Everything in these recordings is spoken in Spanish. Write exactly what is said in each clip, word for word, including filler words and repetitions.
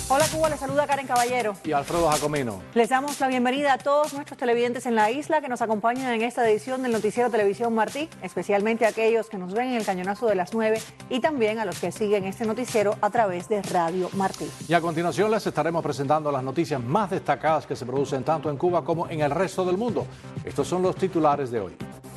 Hola Cuba, les saluda Karen Caballero y Alfredo Jacomino. Les damos la bienvenida a todos nuestros televidentes en la isla que nos acompañan en esta edición del Noticiero Televisión Martí, especialmente a aquellos que nos ven en el cañonazo de las nueve y también a los que siguen este noticiero a través de Radio Martí. Y a continuación les estaremos presentando las noticias más destacadas que se producen tanto en Cuba como en el resto del mundo. Estos son los titulares de hoy.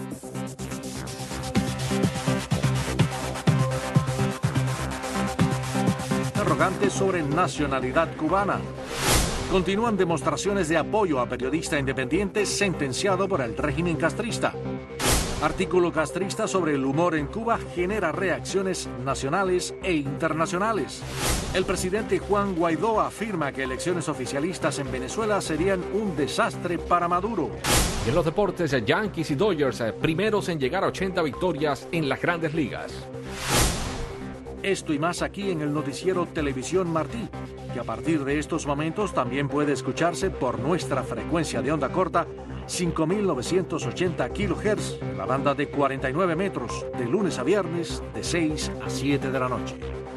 Interrogantes sobre nacionalidad cubana. Continúan demostraciones de apoyo a periodista independiente sentenciado por el régimen castrista. Artículo castrista sobre el humor en Cuba genera reacciones nacionales e internacionales. El presidente Juan Guaidó afirma que elecciones oficialistas en Venezuela serían un desastre para Maduro. Y en los deportes, Yankees y Dodgers, primeros en llegar a ochenta victorias en las Grandes Ligas. Esto y más aquí en el noticiero Televisión Martí, que a partir de estos momentos también puede escucharse por nuestra frecuencia de onda corta, cinco mil novecientos ochenta kilohertz, la banda de cuarenta y nueve metros, de lunes a viernes, de seis a siete de la noche.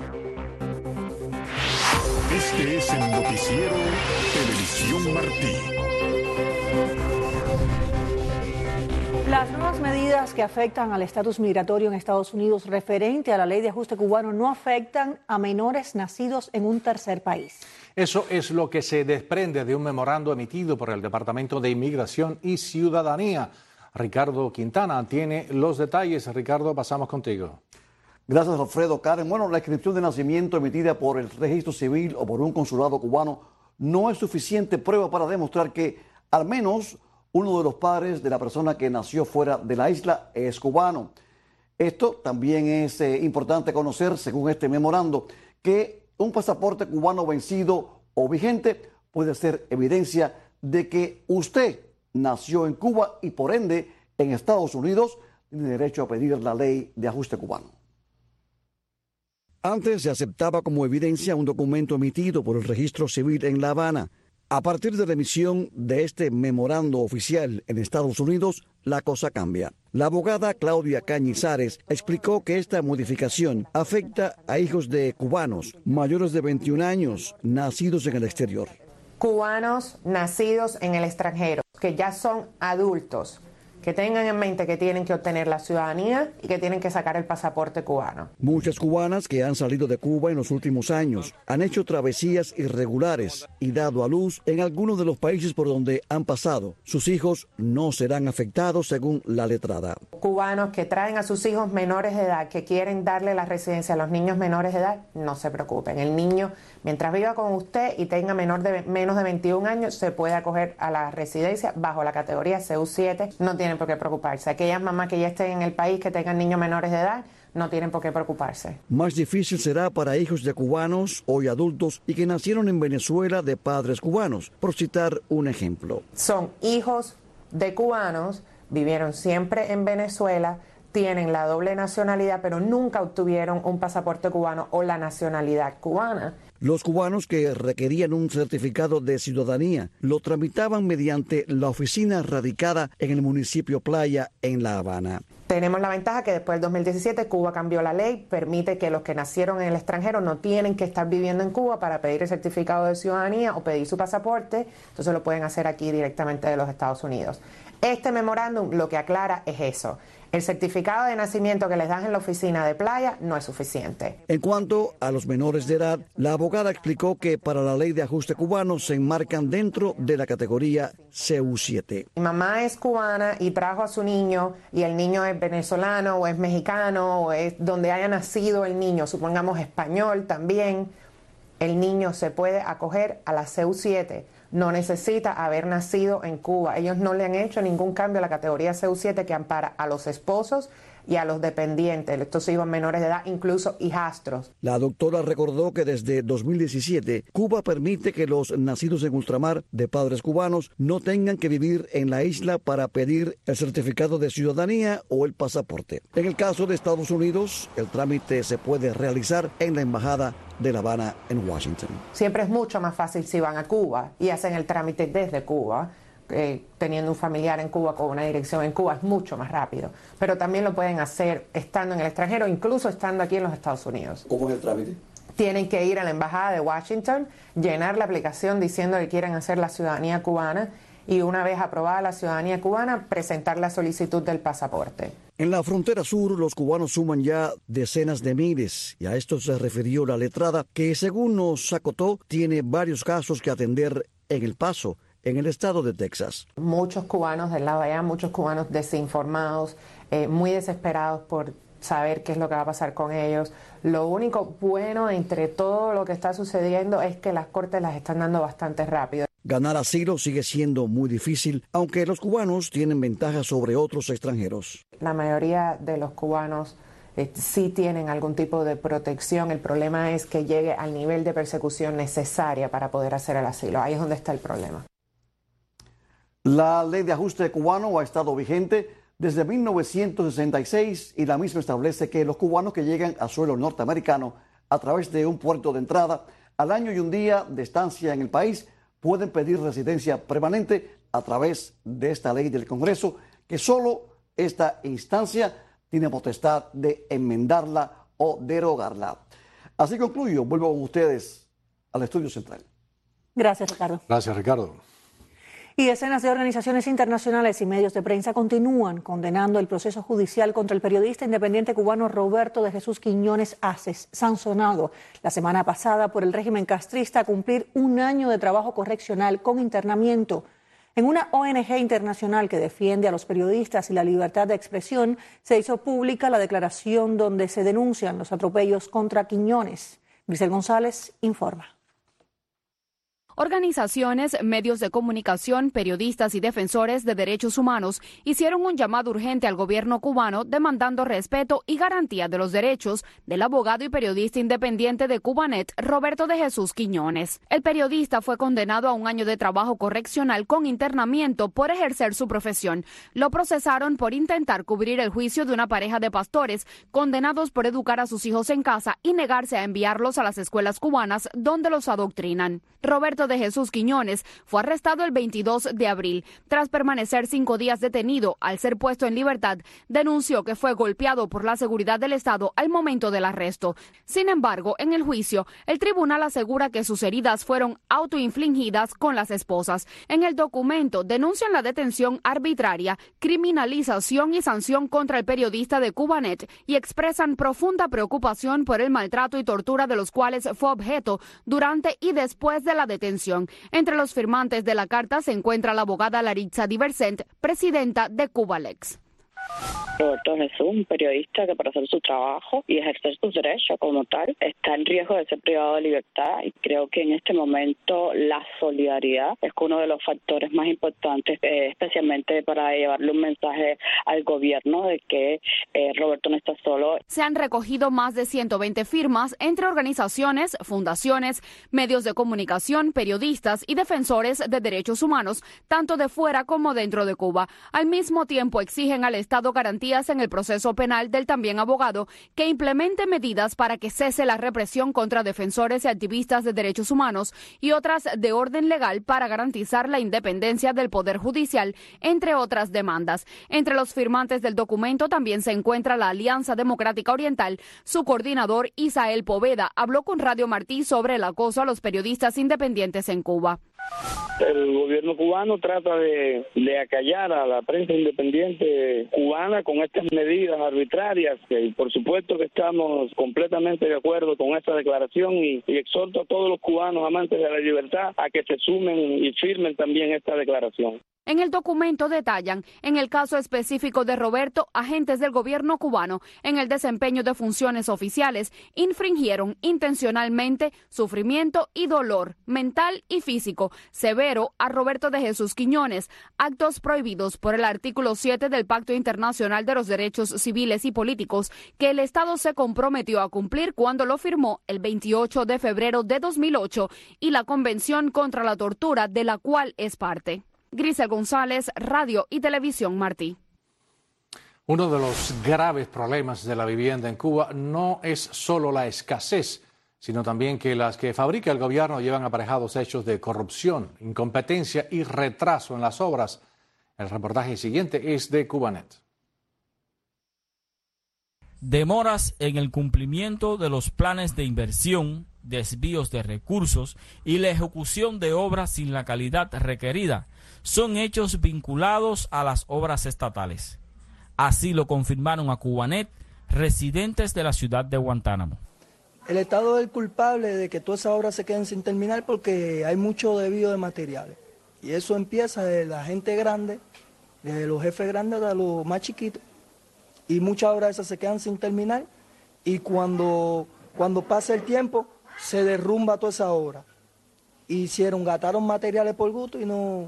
Este es el noticiero Televisión Martí. Las nuevas medidas que afectan al estatus migratorio en Estados Unidos referente a la ley de ajuste cubano no afectan a menores nacidos en un tercer país. Eso es lo que se desprende de un memorando emitido por el Departamento de Inmigración y Ciudadanía. Ricardo Quintana tiene los detalles. Ricardo, pasamos contigo. Gracias, Alfredo. Karen, bueno, la inscripción de nacimiento emitida por el registro civil o por un consulado cubano no es suficiente prueba para demostrar que al menos uno de los padres de la persona que nació fuera de la isla es cubano. Esto también es eh, importante conocer, según este memorando, que un pasaporte cubano vencido o vigente puede ser evidencia de que usted nació en Cuba y por ende en Estados Unidos tiene derecho a pedir la ley de ajuste cubano. Antes se aceptaba como evidencia un documento emitido por el registro civil en La Habana. A partir de la emisión de este memorando oficial en Estados Unidos, la cosa cambia. La abogada Claudia Cañizares explicó que esta modificación afecta a hijos de cubanos mayores de veintiún años, nacidos en el exterior. Cubanos nacidos en el extranjero, que ya son adultos, que tengan en mente que tienen que obtener la ciudadanía y que tienen que sacar el pasaporte cubano. Muchas cubanas que han salido de Cuba en los últimos años han hecho travesías irregulares y dado a luz en algunos de los países por donde han pasado. Sus hijos no serán afectados según la letrada. Cubanos que traen a sus hijos menores de edad, que quieren darle la residencia a los niños menores de edad, no se preocupen. El niño, mientras viva con usted y tenga menor de, menos de veintiún años, se puede acoger a la residencia bajo la categoría C U siete. No tienen por qué preocuparse. Aquellas mamás que ya estén en el país, que tengan niños menores de edad, no tienen por qué preocuparse. Más difícil será para hijos de cubanos, hoy adultos, y que nacieron en Venezuela de padres cubanos, por citar un ejemplo. Son hijos de cubanos, vivieron siempre en Venezuela, tienen la doble nacionalidad, pero nunca obtuvieron un pasaporte cubano o la nacionalidad cubana. Los cubanos que requerían un certificado de ciudadanía lo tramitaban mediante la oficina radicada en el municipio Playa, en La Habana. Tenemos la ventaja que después del dos mil diecisiete Cuba cambió la ley, permite que los que nacieron en el extranjero no tienen que estar viviendo en Cuba para pedir el certificado de ciudadanía o pedir su pasaporte, entonces lo pueden hacer aquí directamente de los Estados Unidos. Este memorándum lo que aclara es eso. El certificado de nacimiento que les dan en la oficina de Playa no es suficiente. En cuanto a los menores de edad, la abogada explicó que para la ley de ajuste cubano se enmarcan dentro de la categoría C U siete. Mi mamá es cubana y trajo a su niño y el niño es venezolano o es mexicano o es donde haya nacido el niño, supongamos español también, el niño se puede acoger a la C U siete. No necesita haber nacido en Cuba. Ellos no le han hecho ningún cambio a la categoría C U siete que ampara a los esposos y a los dependientes, estos hijos menores de edad, incluso hijastros. La doctora recordó que desde dos mil diecisiete, Cuba permite que los nacidos en ultramar de padres cubanos no tengan que vivir en la isla para pedir el certificado de ciudadanía o el pasaporte. En el caso de Estados Unidos, el trámite se puede realizar en la Embajada de La Habana en Washington. Siempre es mucho más fácil si van a Cuba y hacen el trámite desde Cuba. Eh, teniendo un familiar en Cuba con una dirección en Cuba es mucho más rápido, pero también lo pueden hacer estando en el extranjero, incluso estando aquí en los Estados Unidos. ¿Cómo es el trámite? tienen que ir a la Embajada de Washington, llenar la aplicación diciendo que quieren hacer la ciudadanía cubana y una vez aprobada la ciudadanía cubana, presentar la solicitud del pasaporte. En la frontera sur, los cubanos suman ya decenas de miles, y a esto se refirió la letrada, que según nos acotó, tiene varios casos que atender en El Paso, en el estado de Texas. Muchos cubanos del lado de allá, muchos cubanos desinformados, eh, muy desesperados por saber qué es lo que va a pasar con ellos. Lo único bueno entre todo lo que está sucediendo es que las cortes las están dando bastante rápido. Ganar asilo sigue siendo muy difícil, aunque los cubanos tienen ventaja sobre otros extranjeros. La mayoría de los cubanos eh, sí tienen algún tipo de protección. El problema es que llegue al nivel de persecución necesaria para poder hacer el asilo. Ahí es donde está el problema. La ley de ajuste cubano ha estado vigente desde mil novecientos sesenta y seis y la misma establece que los cubanos que llegan a suelo norteamericano a través de un puerto de entrada al año y un día de estancia en el país pueden pedir residencia permanente a través de esta ley del Congreso, que solo esta instancia tiene potestad de enmendarla o derogarla. Así concluyo. Vuelvo con ustedes al estudio central. Gracias, Ricardo. Gracias, Ricardo. Y decenas de organizaciones internacionales y medios de prensa continúan condenando el proceso judicial contra el periodista independiente cubano Roberto de Jesús Quiñones Aces, sancionado la semana pasada por el régimen castrista a cumplir un año de trabajo correccional con internamiento. En una O N G internacional que defiende a los periodistas y la libertad de expresión, se hizo pública la declaración donde se denuncian los atropellos contra Quiñones. Grisel González informa. Organizaciones, medios de comunicación, periodistas y defensores de derechos humanos hicieron un llamado urgente al gobierno cubano demandando respeto y garantía de los derechos del abogado y periodista independiente de Cubanet, Roberto de Jesús Quiñones. El periodista fue condenado a un año de trabajo correccional con internamiento por ejercer su profesión. Lo procesaron por intentar cubrir el juicio de una pareja de pastores condenados por educar a sus hijos en casa y negarse a enviarlos a las escuelas cubanas donde los adoctrinan. Roberto de Jesús Quiñones fue arrestado el veintidós de abril. Tras permanecer cinco días detenido, al ser puesto en libertad, denunció que fue golpeado por la seguridad del Estado al momento del arresto. Sin embargo, en el juicio, el tribunal asegura que sus heridas fueron autoinfligidas con las esposas. En el documento denuncian la detención arbitraria, criminalización y sanción contra el periodista de Cubanet y expresan profunda preocupación por el maltrato y tortura de los cuales fue objeto durante y después de la detención. Entre los firmantes de la carta se encuentra la abogada Laritza Diversent, presidenta de Cubalex. Roberto Jesús, un periodista que para hacer su trabajo y ejercer sus derechos como tal, está en riesgo de ser privado de libertad, y creo que en este momento la solidaridad es uno de los factores más importantes, eh, especialmente para llevarle un mensaje al gobierno de que eh, Roberto no está solo. Se han recogido más de ciento veinte firmas entre organizaciones, fundaciones, medios de comunicación, periodistas y defensores de derechos humanos, tanto de fuera como dentro de Cuba. Al mismo tiempo exigen al Estado garantías en el proceso penal del también abogado que implemente medidas para que cese la represión contra defensores y activistas de derechos humanos y otras de orden legal para garantizar la independencia del Poder Judicial, entre otras demandas. Entre los firmantes del documento también se encuentra la Alianza Democrática Oriental. Su coordinador, Isael Poveda, habló con Radio Martí sobre el acoso a los periodistas independientes en Cuba. El gobierno cubano trata de, de acallar a la prensa independiente cubana con estas medidas arbitrarias, y por supuesto que estamos completamente de acuerdo con esta declaración y, y exhorto a todos los cubanos amantes de la libertad a que se sumen y firmen también esta declaración. En el documento detallan, en el caso específico de Roberto, agentes del gobierno cubano, en el desempeño de funciones oficiales, infringieron intencionalmente sufrimiento y dolor mental y físico severo a Roberto de Jesús Quiñones, actos prohibidos por el artículo siete del Pacto Internacional de los Derechos Civiles y Políticos, que el Estado se comprometió a cumplir cuando lo firmó el veintiocho de febrero de dos mil ocho, y la Convención contra la Tortura, de la cual es parte. Grisel González, Radio y Televisión Martí. Uno de los graves problemas de la vivienda en Cuba no es solo la escasez, sino también que las que fabrica el gobierno llevan aparejados hechos de corrupción, incompetencia y retraso en las obras. El reportaje siguiente es de Cubanet. demoras en el cumplimiento de los planes de inversión, desvíos de recursos y la ejecución de obras sin la calidad requerida son hechos vinculados a las obras estatales. Así lo confirmaron a Cubanet residentes de la ciudad de Guantánamo. El Estado es el culpable de que todas esas obras se queden sin terminar porque hay mucho desvío de materiales. Y eso empieza de la gente grande, de los jefes grandes a los más chiquitos. Y muchas obras esas se quedan sin terminar y cuando, cuando pasa el tiempo se derrumba toda esa obra. Hicieron, gastaron materiales por gusto y no...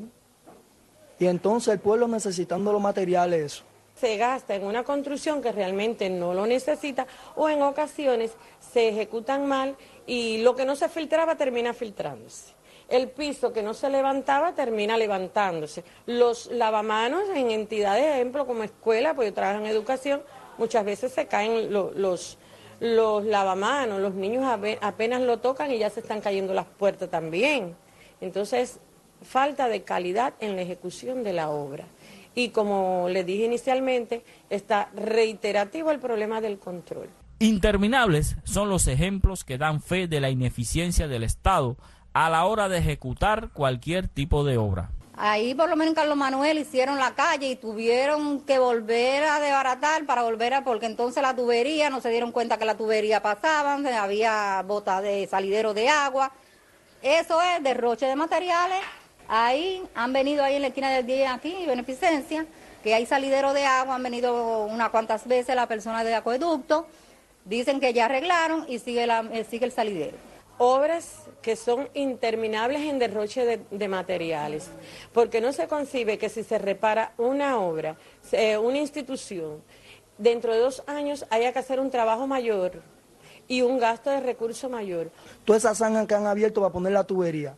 Y entonces el pueblo necesitando los materiales, eso. Se gasta en una construcción que realmente no lo necesita o en ocasiones se ejecutan mal y lo que no se filtraba termina filtrándose. El piso que no se levantaba termina levantándose. Los lavamanos en entidades, ejemplo, como escuela, pues yo trabajo en educación, muchas veces se caen los, los, los lavamanos, los niños apenas lo tocan y ya se están cayendo las puertas también. Entonces, falta de calidad en la ejecución de la obra. Y como les dije inicialmente, está reiterativo el problema del control. Interminables son los ejemplos que dan fe de la ineficiencia del Estado a la hora de ejecutar cualquier tipo de obra. Ahí por lo menos en Carlos Manuel hicieron la calle y tuvieron que volver a desbaratar para volver a, porque entonces la tubería, no se dieron cuenta que la tubería pasaban, había botas de salidero de agua. Eso es derroche de materiales. Ahí han venido ahí en la esquina del día aquí, Beneficencia, que hay salidero de agua, han venido unas cuantas veces las personas de acueducto, dicen que ya arreglaron y sigue, la, sigue el salidero. Obras que son interminables en derroche de, de materiales, porque no se concibe que si se repara una obra, eh, una institución, dentro de dos años haya que hacer un trabajo mayor y un gasto de recurso mayor. Todas esas zanjas que han abierto para poner la tubería,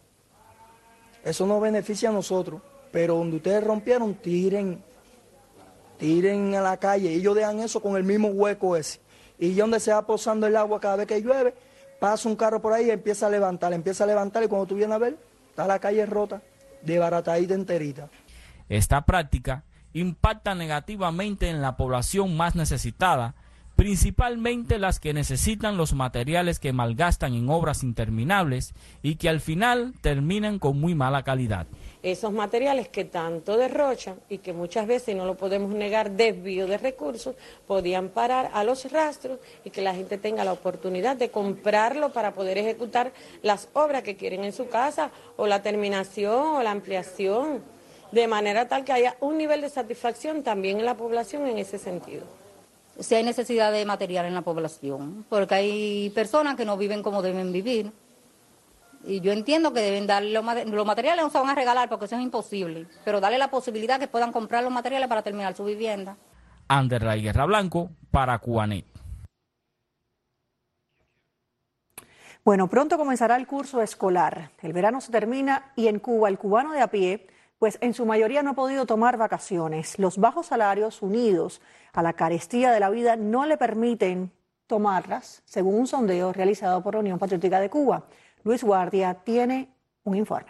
eso nos beneficia a nosotros, pero donde ustedes rompieron, tiren, tiren a la calle, y ellos dejan eso con el mismo hueco ese. Y donde se va posando el agua cada vez que llueve, pasa un carro por ahí y empieza a levantar, empieza a levantar, y cuando tú vienes a ver, está la calle rota, desbaratadita enterita. Esta práctica impacta negativamente en la población más necesitada, principalmente las que necesitan los materiales que malgastan en obras interminables y que al final terminan con muy mala calidad. Esos materiales que tanto derrochan y que muchas veces, no lo podemos negar, desvío de recursos, podían parar a los rastros y que la gente tenga la oportunidad de comprarlo para poder ejecutar las obras que quieren en su casa o la terminación o la ampliación, de manera tal que haya un nivel de satisfacción también en la población en ese sentido. Si hay necesidad de material en la población, porque hay personas que no viven como deben vivir. Y yo entiendo que deben darle los, los materiales, no se van a regalar porque eso es imposible, pero darle la posibilidad que puedan comprar los materiales para terminar su vivienda. Anderlay Guerra Blanco para Cubanet. Bueno, pronto comenzará el curso escolar. El verano se termina y en Cuba el cubano de a pie, pues en su mayoría no ha podido tomar vacaciones. Los bajos salarios unidos a la carestía de la vida no le permiten tomarlas, según un sondeo realizado por la Unión Patriótica de Cuba. Luis Guardia tiene un informe.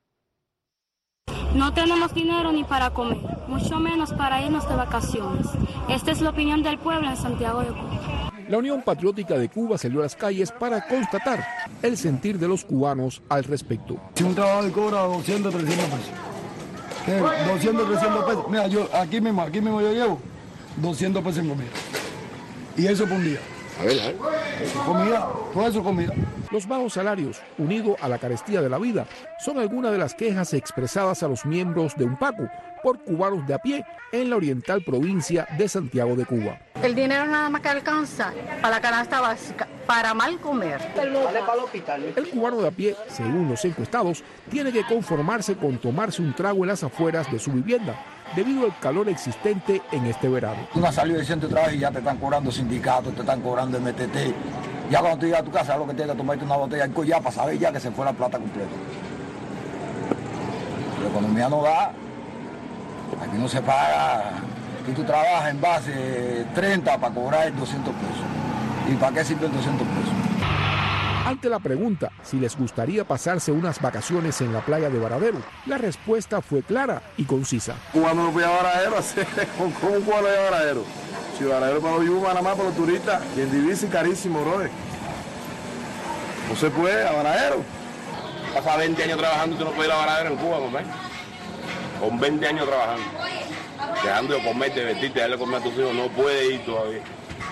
No tenemos dinero ni para comer, mucho menos para irnos de vacaciones. Esta es la opinión del pueblo en Santiago de Cuba. La Unión Patriótica de Cuba salió a las calles para constatar el sentir de los cubanos al respecto. Si un trabajo cobra doscientos, trescientos pesos. ¿Qué? doscientos, trescientos pesos. Mira, yo aquí mismo, aquí mismo yo llevo doscientos pesos en comida. Y eso por un día. A ver, a ver. Comida, todo eso comida. Los bajos salarios, unido a la carestía de la vida, son algunas de las quejas expresadas a los miembros de UNPACU por cubanos de a pie en la oriental provincia de Santiago de Cuba. El dinero nada más que alcanza para la canasta básica, para mal comer. El cubano de a pie, según los encuestados, tiene que conformarse con tomarse un trago en las afueras de su vivienda, debido al calor existente en este verano. Tú no has salido de centro de trabajo y ya te están cobrando sindicatos, te están cobrando M T T. Ya cuando tú llegas a tu casa, lo que tienes que tomarte una botella de alcohol ya para saber ya que se fue la plata completa. La economía no da, aquí no se paga, aquí tú trabajas en base treinta para cobrar doscientos pesos. ¿Y para qué sirven doscientos pesos? Ante la pregunta si les gustaría pasarse unas vacaciones en la playa de Varadero, la respuesta fue clara y concisa. Cubano no voy a Varadero, ¿cómo un cubano de Varadero? Si Varadero para los yumas, nada más para los turistas, y en divisa y carísimo, brother. No se puede, a Varadero. Pasa veinte años trabajando y tú no puedes ir a Varadero en Cuba, papá. Con veinte años trabajando. Dejando de comer, de vestirte, de darle a comer a tus hijos, no puede ir todavía.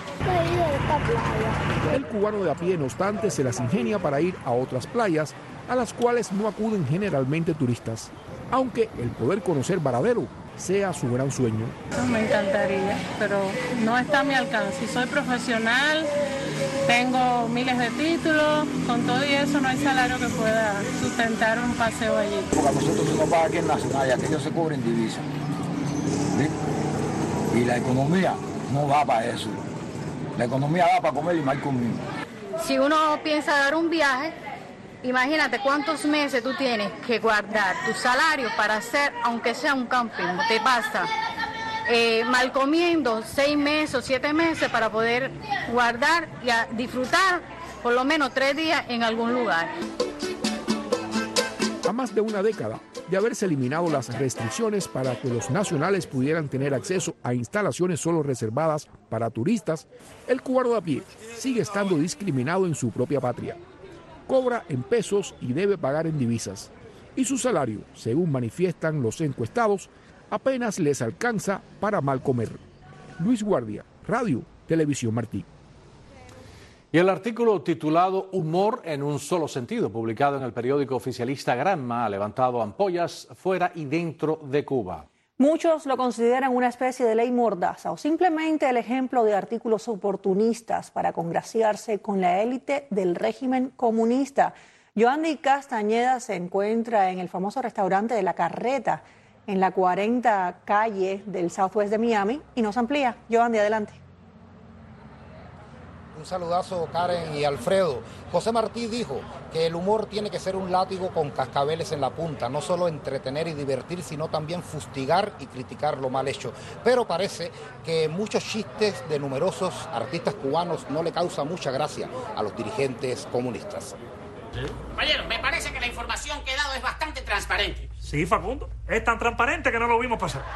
El cubano de a pie, no obstante, se las ingenia para ir a otras playas a las cuales no acuden generalmente turistas, aunque el poder conocer Varadero sea su gran sueño. Me encantaría, pero no está a mi alcance. Soy profesional, tengo miles de títulos, con todo y eso no hay salario que pueda sustentar un paseo allí. Porque a nosotros se nos paga aquí en Nacional y aquello se cobra en divisa. ¿Sí? Y la economía no va para eso. La economía va para comer y mal comido. Si uno piensa dar un viaje, imagínate cuántos meses tú tienes que guardar tu salario para hacer, aunque sea un camping, te pasa eh, mal comiendo seis meses o siete meses para poder guardar y a disfrutar por lo menos tres días en algún lugar. A más de una década de haberse eliminado las restricciones para que los nacionales pudieran tener acceso a instalaciones solo reservadas para turistas, el cubano de a pie sigue estando discriminado en su propia patria. Cobra en pesos y debe pagar en divisas. Y su salario, según manifiestan los encuestados, apenas les alcanza para mal comer. Luis Guardia, Radio Televisión Martí. Y el artículo titulado Humor en un solo sentido, publicado en el periódico oficialista Granma, ha levantado ampollas fuera y dentro de Cuba. Muchos lo consideran una especie de ley mordaza o simplemente el ejemplo de artículos oportunistas para congraciarse con la élite del régimen comunista. Yoandi Castañeda se encuentra en el famoso restaurante de La Carreta, en la cuarenta calle del Southwest de Miami, y nos amplía. Yoandi, adelante. Un saludazo, Karen y Alfredo. José Martí dijo que el humor tiene que ser un látigo con cascabeles en la punta, no solo entretener y divertir, sino también fustigar y criticar lo mal hecho. Pero parece que muchos chistes de numerosos artistas cubanos no le causan mucha gracia a los dirigentes comunistas. Compañero, me parece que la información que he dado es bastante transparente. Sí, Facundo, es tan transparente que no lo vimos pasar.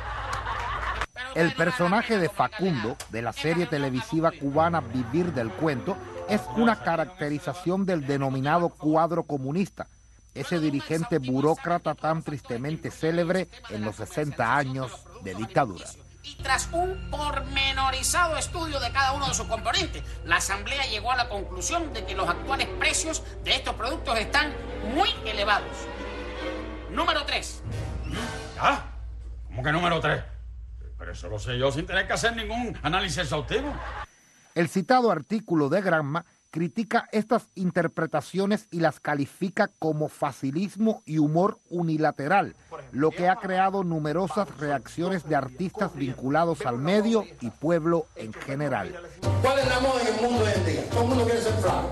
El personaje de Facundo, de la serie televisiva cubana Vivir del Cuento, es una caracterización del denominado cuadro comunista, ese dirigente burócrata tan tristemente célebre en los sesenta años de dictadura. Y tras un pormenorizado estudio de cada uno de sus componentes, la Asamblea llegó a la conclusión de que los actuales precios de estos productos están muy elevados. Número tres. ¿Ah? ¿Cómo que número tres? Pero eso lo sé yo sin tener que hacer ningún análisis exhaustivo. El citado artículo de Granma critica estas interpretaciones y las califica como facilismo y humor unilateral, lo que ha creado numerosas reacciones de artistas vinculados al medio y pueblo en general. ¿Cuál es la moda en el mundo hoy en día? Todo el mundo quiere ser flaco.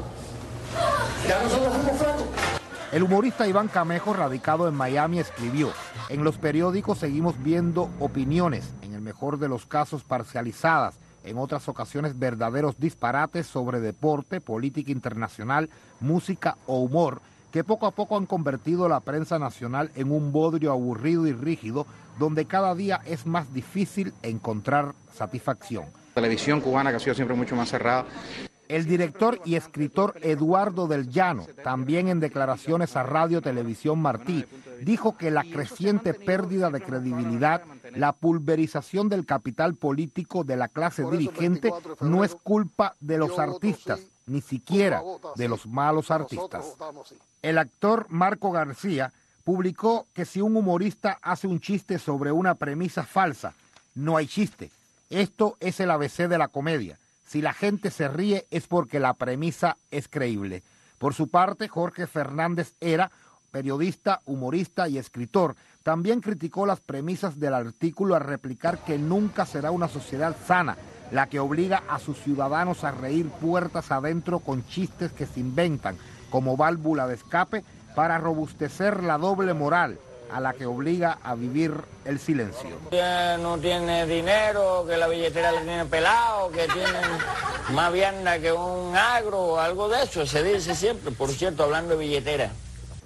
Ya nosotros somos flacos. El humorista Iván Camejo, radicado en Miami, escribió: en los periódicos seguimos viendo opiniones, en el mejor de los casos parcializadas, en otras ocasiones verdaderos disparates sobre deporte, política internacional, música o humor, que poco a poco han convertido la prensa nacional en un bodrio aburrido y rígido, donde cada día es más difícil encontrar satisfacción. La televisión cubana, que ha sido siempre mucho más cerrada. El director y escritor Eduardo del Llano, también en declaraciones a Radio Televisión Martí, dijo que la creciente pérdida de credibilidad, la pulverización del capital político de la clase dirigente no es culpa de los artistas, ni siquiera de los malos artistas. El actor Marco García publicó que si un humorista hace un chiste sobre una premisa falsa, no hay chiste. Esto es el A B C de la comedia. Si la gente se ríe es porque la premisa es creíble. Por su parte, Jorge Fernández Era, periodista, humorista y escritor, también criticó las premisas del artículo al replicar que nunca será una sociedad sana la que obliga a sus ciudadanos a reír puertas adentro con chistes que se inventan como válvula de escape para robustecer la doble moral a la que obliga a vivir el silencio. No tiene dinero, que la billetera le tiene pelado, que tiene más vianda que un agro o algo de eso, se dice siempre. Por cierto, hablando de billetera.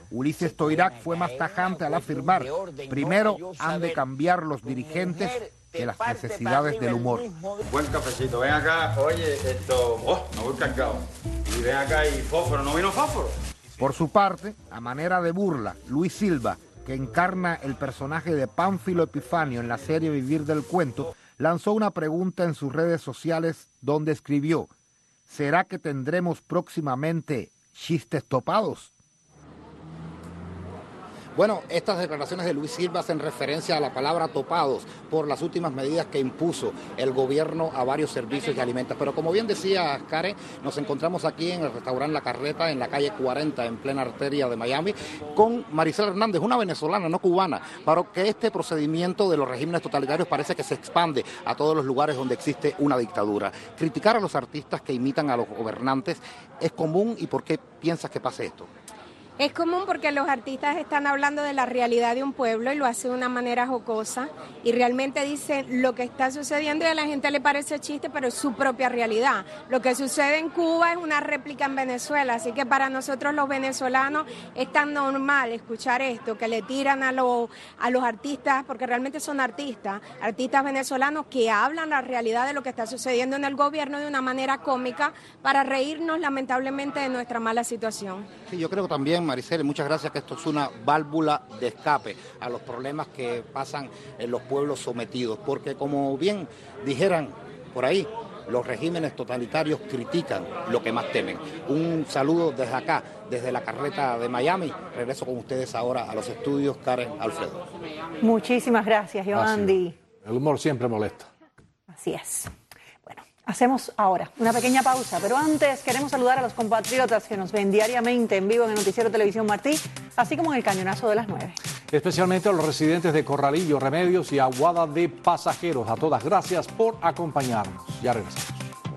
Ulises Toirac fue más tajante al afirmar: primero han de cambiar los dirigentes que las necesidades del humor. Buen cafecito, ven acá, oye, esto, oh, no voy cargado. Y ven acá y fósforo, ¿no vino fósforo? Por su parte, a manera de burla, Luis Silva, que encarna el personaje de Pánfilo Epifanio en la serie Vivir del Cuento, lanzó una pregunta en sus redes sociales donde escribió: ¿será que tendremos próximamente chistes topados? Bueno, estas declaraciones de Luis Silva hacen referencia a la palabra topados por las últimas medidas que impuso el gobierno a varios servicios y alimentos. Pero como bien decía Karen, nos encontramos aquí en el restaurante La Carreta, en la calle cuarenta, en plena arteria de Miami, con Maricela Hernández, una venezolana, no cubana, para que este procedimiento de los regímenes totalitarios parece que se expande a todos los lugares donde existe una dictadura. Criticar a los artistas que imitan a los gobernantes es común, ¿y por qué piensas que pase esto? Es común porque los artistas están hablando de la realidad de un pueblo y lo hacen de una manera jocosa y realmente dicen lo que está sucediendo y a la gente le parece chiste, pero es su propia realidad. Lo que sucede en Cuba es una réplica en Venezuela, así que para nosotros los venezolanos es tan normal escuchar esto, que le tiran a, lo, a los artistas, porque realmente son artistas, artistas venezolanos que hablan la realidad de lo que está sucediendo en el gobierno de una manera cómica para reírnos lamentablemente de nuestra mala situación. Sí, yo creo también, Maricela, muchas gracias, que esto es una válvula de escape a los problemas que pasan en los pueblos sometidos, porque como bien dijeran por ahí, los regímenes totalitarios critican lo que más temen. Un saludo desde acá, desde la Carreta de Miami. Regreso con ustedes ahora a los estudios, Karen, Alfredo. Muchísimas gracias, Yoandi. El humor siempre molesta. Así es. Hacemos ahora una pequeña pausa, pero antes queremos saludar a los compatriotas que nos ven diariamente en vivo en el Noticiero Televisión Martí, así como en el Cañonazo de las nueve. Especialmente a los residentes de Corralillo, Remedios y Aguada de Pasajeros. A todas, gracias por acompañarnos. Ya regresamos.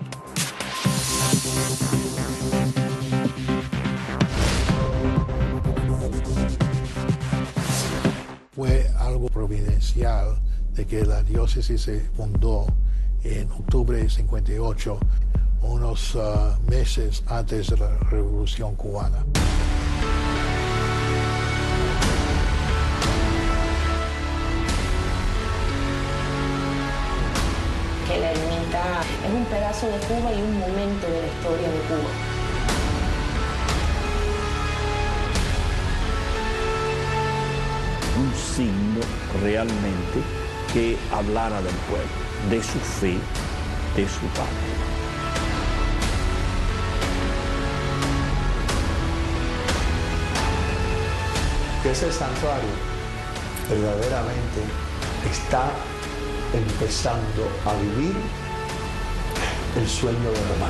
Fue algo providencial de que la diócesis se fundó en octubre de cincuenta y ocho, unos uh, meses antes de la Revolución Cubana. Que la ermita es un pedazo de Cuba y un momento de la historia de Cuba. Un signo realmente que hablara del pueblo, de su fe, de su padre. Que ese santuario verdaderamente está empezando a vivir el sueño de Román.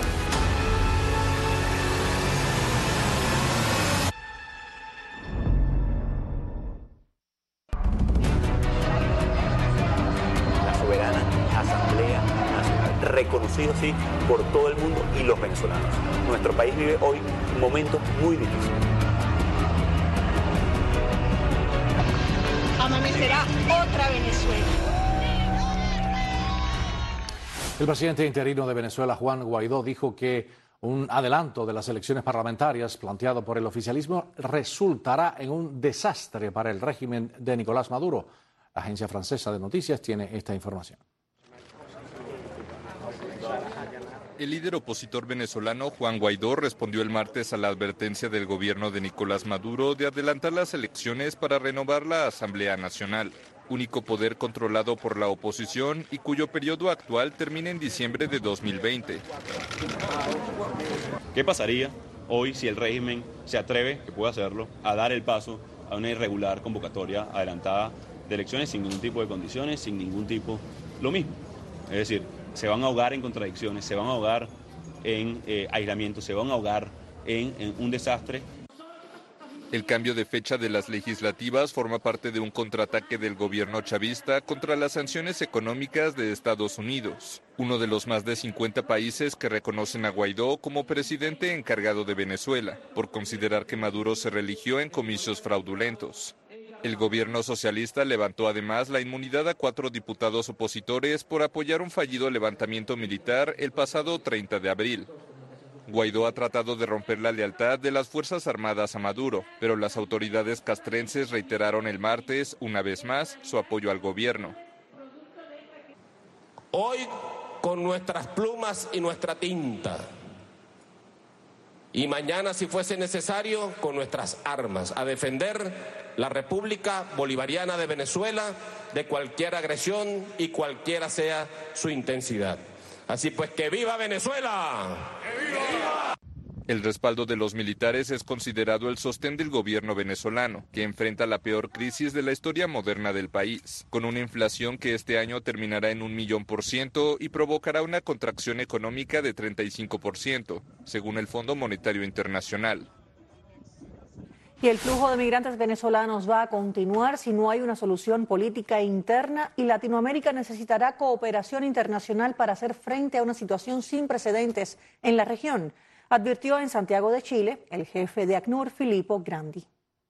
Reconocido así por todo el mundo y los venezolanos. Nuestro país vive hoy momentos muy difíciles. Amanecerá otra Venezuela. El presidente interino de Venezuela, Juan Guaidó, dijo que un adelanto de las elecciones parlamentarias planteado por el oficialismo resultará en un desastre para el régimen de Nicolás Maduro. La agencia francesa de noticias tiene esta información. El líder opositor venezolano Juan Guaidó respondió el martes a la advertencia del gobierno de Nicolás Maduro de adelantar las elecciones para renovar la Asamblea Nacional, único poder controlado por la oposición y cuyo periodo actual termina en diciembre de dos mil veinte. ¿Qué pasaría hoy si el régimen se atreve, que puede hacerlo, a dar el paso a una irregular convocatoria adelantada de elecciones sin ningún tipo de condiciones, sin ningún tipo, lo mismo? Es decir, se van a ahogar en contradicciones, se van a ahogar en eh, aislamiento, se van a ahogar en, en un desastre. El cambio de fecha de las legislativas forma parte de un contraataque del gobierno chavista contra las sanciones económicas de Estados Unidos, uno de los más de cincuenta países que reconocen a Guaidó como presidente encargado de Venezuela, por considerar que Maduro se religió en comicios fraudulentos. El gobierno socialista levantó además la inmunidad a cuatro diputados opositores por apoyar un fallido levantamiento militar el pasado treinta de abril. Guaidó ha tratado de romper la lealtad de las Fuerzas Armadas a Maduro, pero las autoridades castrenses reiteraron el martes, una vez más, su apoyo al gobierno. Hoy con nuestras plumas y nuestra tinta. Y mañana, si fuese necesario, con nuestras armas, a defender la República Bolivariana de Venezuela de cualquier agresión y cualquiera sea su intensidad. Así pues, ¡que viva Venezuela! ¡Que viva! El respaldo de los militares es considerado el sostén del gobierno venezolano, que enfrenta la peor crisis de la historia moderna del país, con una inflación que este año terminará en un millón por ciento y provocará una contracción económica de treinta y cinco por ciento, según el Fondo Monetario Internacional. Y el flujo de migrantes venezolanos va a continuar si no hay una solución política interna, y Latinoamérica necesitará cooperación internacional para hacer frente a una situación sin precedentes en la región, advirtió en Santiago de Chile el jefe de ACNUR, Filippo Grandi.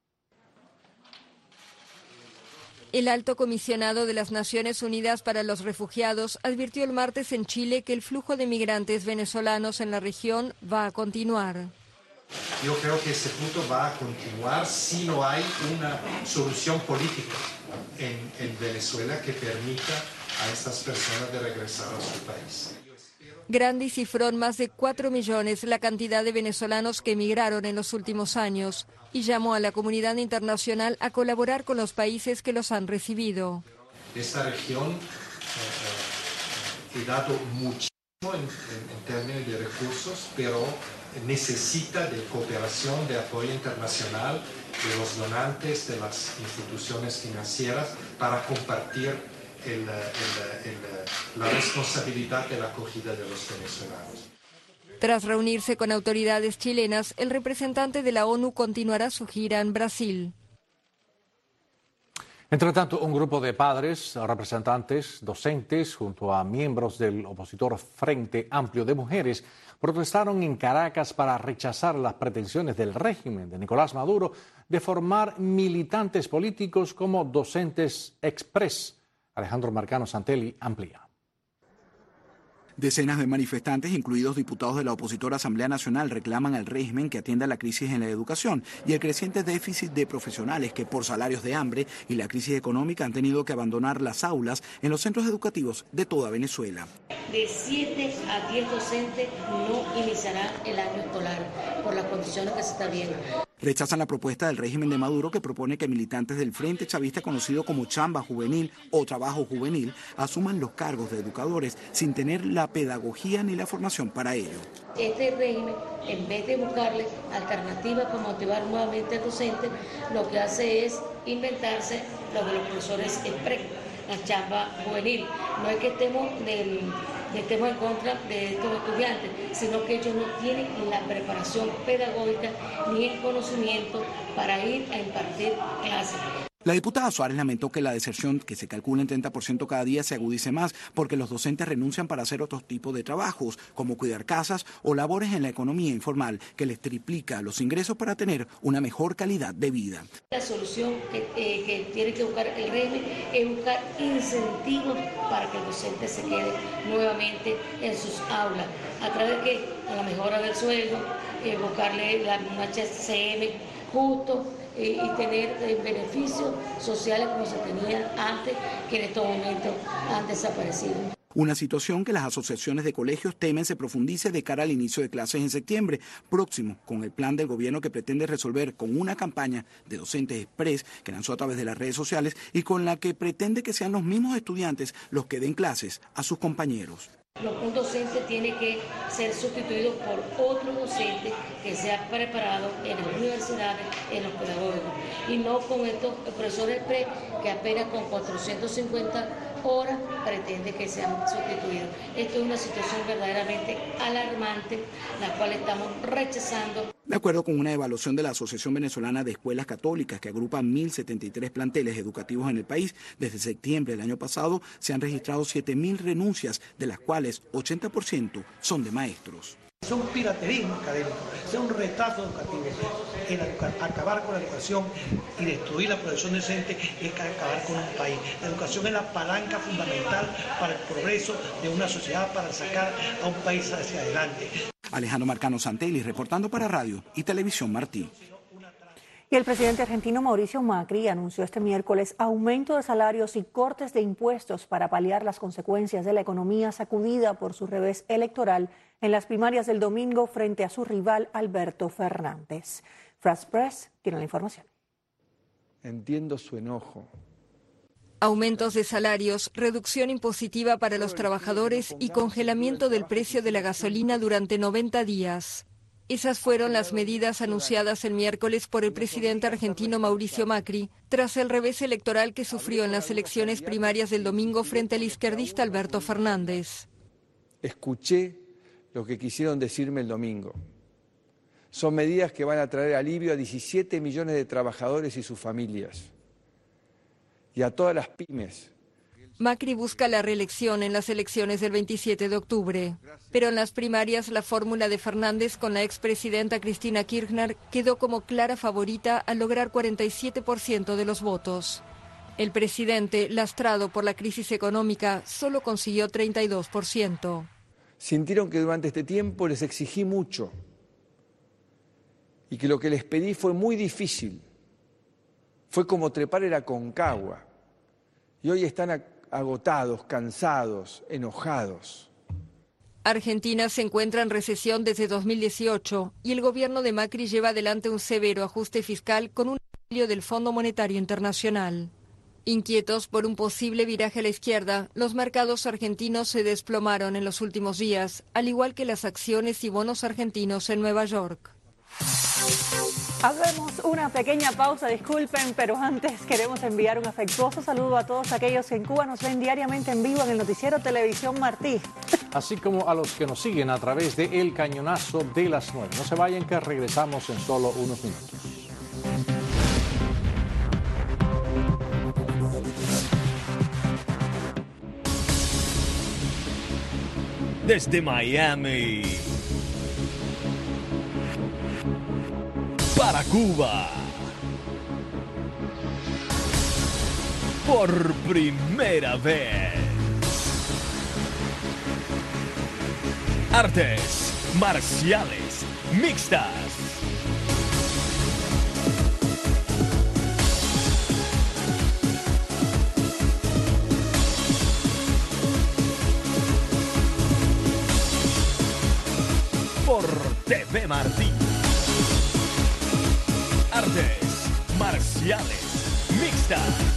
El alto comisionado de las Naciones Unidas para los Refugiados advirtió el martes en Chile que el flujo de migrantes venezolanos en la región va a continuar. Yo creo que ese punto va a continuar si no hay una solución política en, en Venezuela que permita a estas personas de regresar a su país. Grandi cifró en más de cuatro millones la cantidad de venezolanos que emigraron en los últimos años y llamó a la comunidad internacional a colaborar con los países que los han recibido. Esta región eh, ha dado muchísimo en, en, en términos de recursos, pero necesita de cooperación, de apoyo internacional, de los donantes, de las instituciones financieras para compartir El, el, el, la responsabilidad de la acogida de los venezolanos. Tras reunirse con autoridades chilenas, el representante de la ONU continuará su gira en Brasil. Entre tanto, un grupo de padres, representantes, docentes, junto a miembros del opositor Frente Amplio de Mujeres, protestaron en Caracas para rechazar las pretensiones del régimen de Nicolás Maduro de formar militantes políticos como docentes express. Alejandro Marcano Santelli amplía. Decenas de manifestantes, incluidos diputados de la opositora Asamblea Nacional, reclaman al régimen que atienda la crisis en la educación y el creciente déficit de profesionales que, por salarios de hambre y la crisis económica, han tenido que abandonar las aulas en los centros educativos de toda Venezuela. De siete a diez docentes no iniciarán el año escolar por las condiciones que se está viendo. Rechazan la propuesta del régimen de Maduro, que propone que militantes del Frente Chavista, conocido como Chamba Juvenil o Trabajo Juvenil, asuman los cargos de educadores sin tener la pedagogía ni la formación para ello. Este régimen, en vez de buscarle alternativas para motivar nuevamente al docente, lo que hace es inventarse lo de los profesores express, la chamba juvenil. No es que estemos del... estemos en contra de estos estudiantes, sino que ellos no tienen la preparación pedagógica ni el conocimiento para ir a impartir clases. La diputada Suárez lamentó que la deserción, que se calcula en treinta por ciento cada día, se agudice más porque los docentes renuncian para hacer otros tipos de trabajos, como cuidar casas o labores en la economía informal, que les triplica los ingresos para tener una mejor calidad de vida. La solución que, eh, que tiene que buscar el régimen es buscar incentivos para que el docente se quede nuevamente en sus aulas, a través de que a la mejora del sueldo, eh, buscarle la, un H C M justo, y tener beneficios sociales como se tenía antes, que en estos momentos han desaparecido. Una situación que las asociaciones de colegios temen se profundice de cara al inicio de clases en septiembre próximo, con el plan del gobierno que pretende resolver con una campaña de docentes express que lanzó a través de las redes sociales y con la que pretende que sean los mismos estudiantes los que den clases a sus compañeros. Un docente tiene que ser sustituido por otro docente que sea preparado en las universidades, en los pedagógicos, y no con estos profesores pre que apenas con cuatrocientas cincuenta horas pretende que sean sustituidos. Esto es una situación verdaderamente alarmante, la cual estamos rechazando. De acuerdo con una evaluación de la Asociación Venezolana de Escuelas Católicas, que agrupa mil setenta y tres planteles educativos en el país, desde septiembre del año pasado se han registrado siete mil renuncias, de las cuales ochenta por ciento son de maestros. Es un piraterismo académico, es un retraso educativo. El acabar con la educación y destruir la profesión decente es acabar con un país. La educación es la palanca fundamental para el progreso de una sociedad, para sacar a un país hacia adelante. Alejandro Marcano Santelli, reportando para Radio y Televisión Martí. Y el presidente argentino Mauricio Macri anunció este miércoles aumento de salarios y cortes de impuestos para paliar las consecuencias de la economía sacudida por su revés electoral en las primarias del domingo frente a su rival Alberto Fernández. France Press tiene la información. Entiendo su enojo. Aumentos de salarios, reducción impositiva para los trabajadores y congelamiento del precio de la gasolina durante noventa días. Esas fueron las medidas anunciadas el miércoles por el presidente argentino Mauricio Macri, tras el revés electoral que sufrió en las elecciones primarias del domingo frente al izquierdista Alberto Fernández. Escuché lo que quisieron decirme el domingo. Son medidas que van a traer alivio a diecisiete millones de trabajadores y sus familias, y a todas las pymes. Macri busca la reelección en las elecciones del veintisiete de octubre, pero en las primarias la fórmula de Fernández con la expresidenta Cristina Kirchner quedó como clara favorita al lograr cuarenta y siete por ciento de los votos. El presidente, lastrado por la crisis económica, solo consiguió treinta y dos por ciento. Sintieron que durante este tiempo les exigí mucho y que lo que les pedí fue muy difícil. Fue como trepar el Aconcagua. Y hoy están agotados, cansados, enojados. Argentina se encuentra en recesión desde dos mil dieciocho y el gobierno de Macri lleva adelante un severo ajuste fiscal con un apoyo del Fondo Monetario Internacional. Inquietos por un posible viraje a la izquierda, los mercados argentinos se desplomaron en los últimos días, al igual que las acciones y bonos argentinos en Nueva York. Hacemos una pequeña pausa, disculpen, pero antes queremos enviar un afectuoso saludo a todos aquellos que en Cuba nos ven diariamente en vivo en el noticiero Televisión Martí. Así como a los que nos siguen a través de El Cañonazo de las nueve. No se vayan, que regresamos en solo unos minutos. Desde Miami para Cuba, por primera vez, artes marciales mixtas. Por T V Martí. Artes marciales mixtas.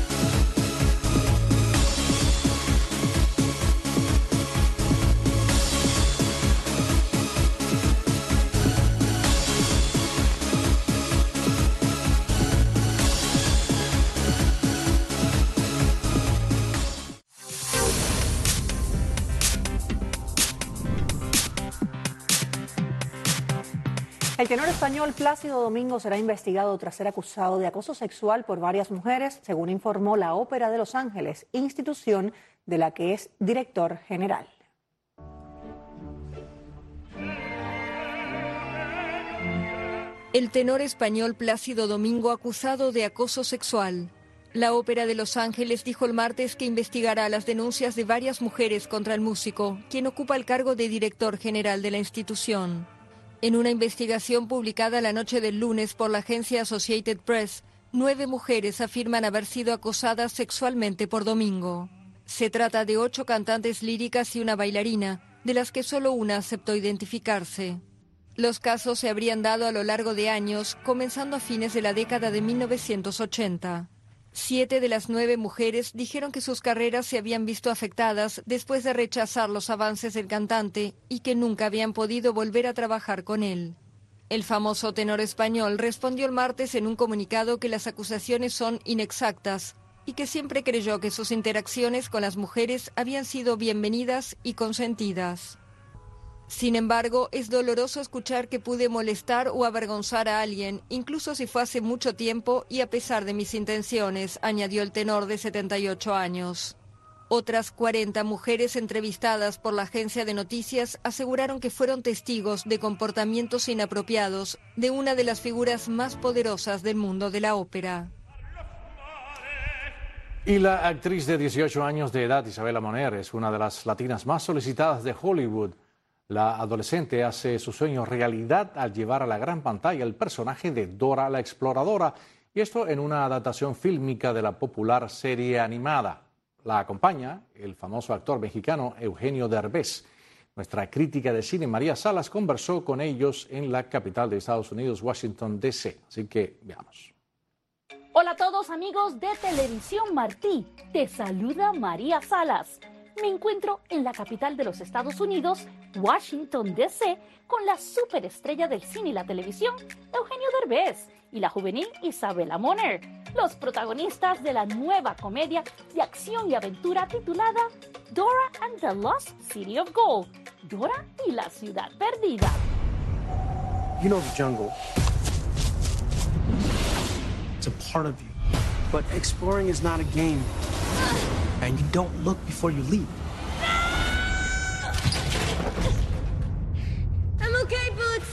El tenor español Plácido Domingo será investigado tras ser acusado de acoso sexual por varias mujeres, según informó la Ópera de Los Ángeles, institución de la que es director general. El tenor español Plácido Domingo acusado de acoso sexual. La Ópera de Los Ángeles dijo el martes que investigará las denuncias de varias mujeres contra el músico, quien ocupa el cargo de director general de la institución. En una investigación publicada la noche del lunes por la agencia Associated Press, nueve mujeres afirman haber sido acosadas sexualmente por Domingo. Se trata de ocho cantantes líricas y una bailarina, de las que solo una aceptó identificarse. Los casos se habrían dado a lo largo de años, comenzando a fines de la década de mil novecientos ochenta. Siete de las nueve mujeres dijeron que sus carreras se habían visto afectadas después de rechazar los avances del cantante y que nunca habían podido volver a trabajar con él. El famoso tenor español respondió el martes en un comunicado que las acusaciones son inexactas y que siempre creyó que sus interacciones con las mujeres habían sido bienvenidas y consentidas. Sin embargo, es doloroso escuchar que pude molestar o avergonzar a alguien, incluso si fue hace mucho tiempo y a pesar de mis intenciones, añadió el tenor de setenta y ocho años. Otras cuarenta mujeres entrevistadas por la agencia de noticias aseguraron que fueron testigos de comportamientos inapropiados de una de las figuras más poderosas del mundo de la ópera. Y la actriz de dieciocho años de edad, Isabela Moner, es una de las latinas más solicitadas de Hollywood. La adolescente hace su sueño realidad al llevar a la gran pantalla el personaje de Dora la Exploradora, y esto en una adaptación fílmica de la popular serie animada. La acompaña el famoso actor mexicano Eugenio Derbez. Nuestra crítica de cine María Salas conversó con ellos en la capital de Estados Unidos, Washington, D C Así que veamos. Hola a todos amigos de Televisión Martí, te saluda María Salas. Me encuentro en la capital de los Estados Unidos, Washington, D C, con la superestrella del cine y la televisión, Eugenio Derbez, y la juvenil Isabela Moner, los protagonistas de la nueva comedia de acción y aventura titulada Dora and the Lost City of Gold, Dora y la Ciudad Perdida. You know the jungle. It's a part of you. But exploring is not a game. And you don't look before you leap. I'm okay, Boots.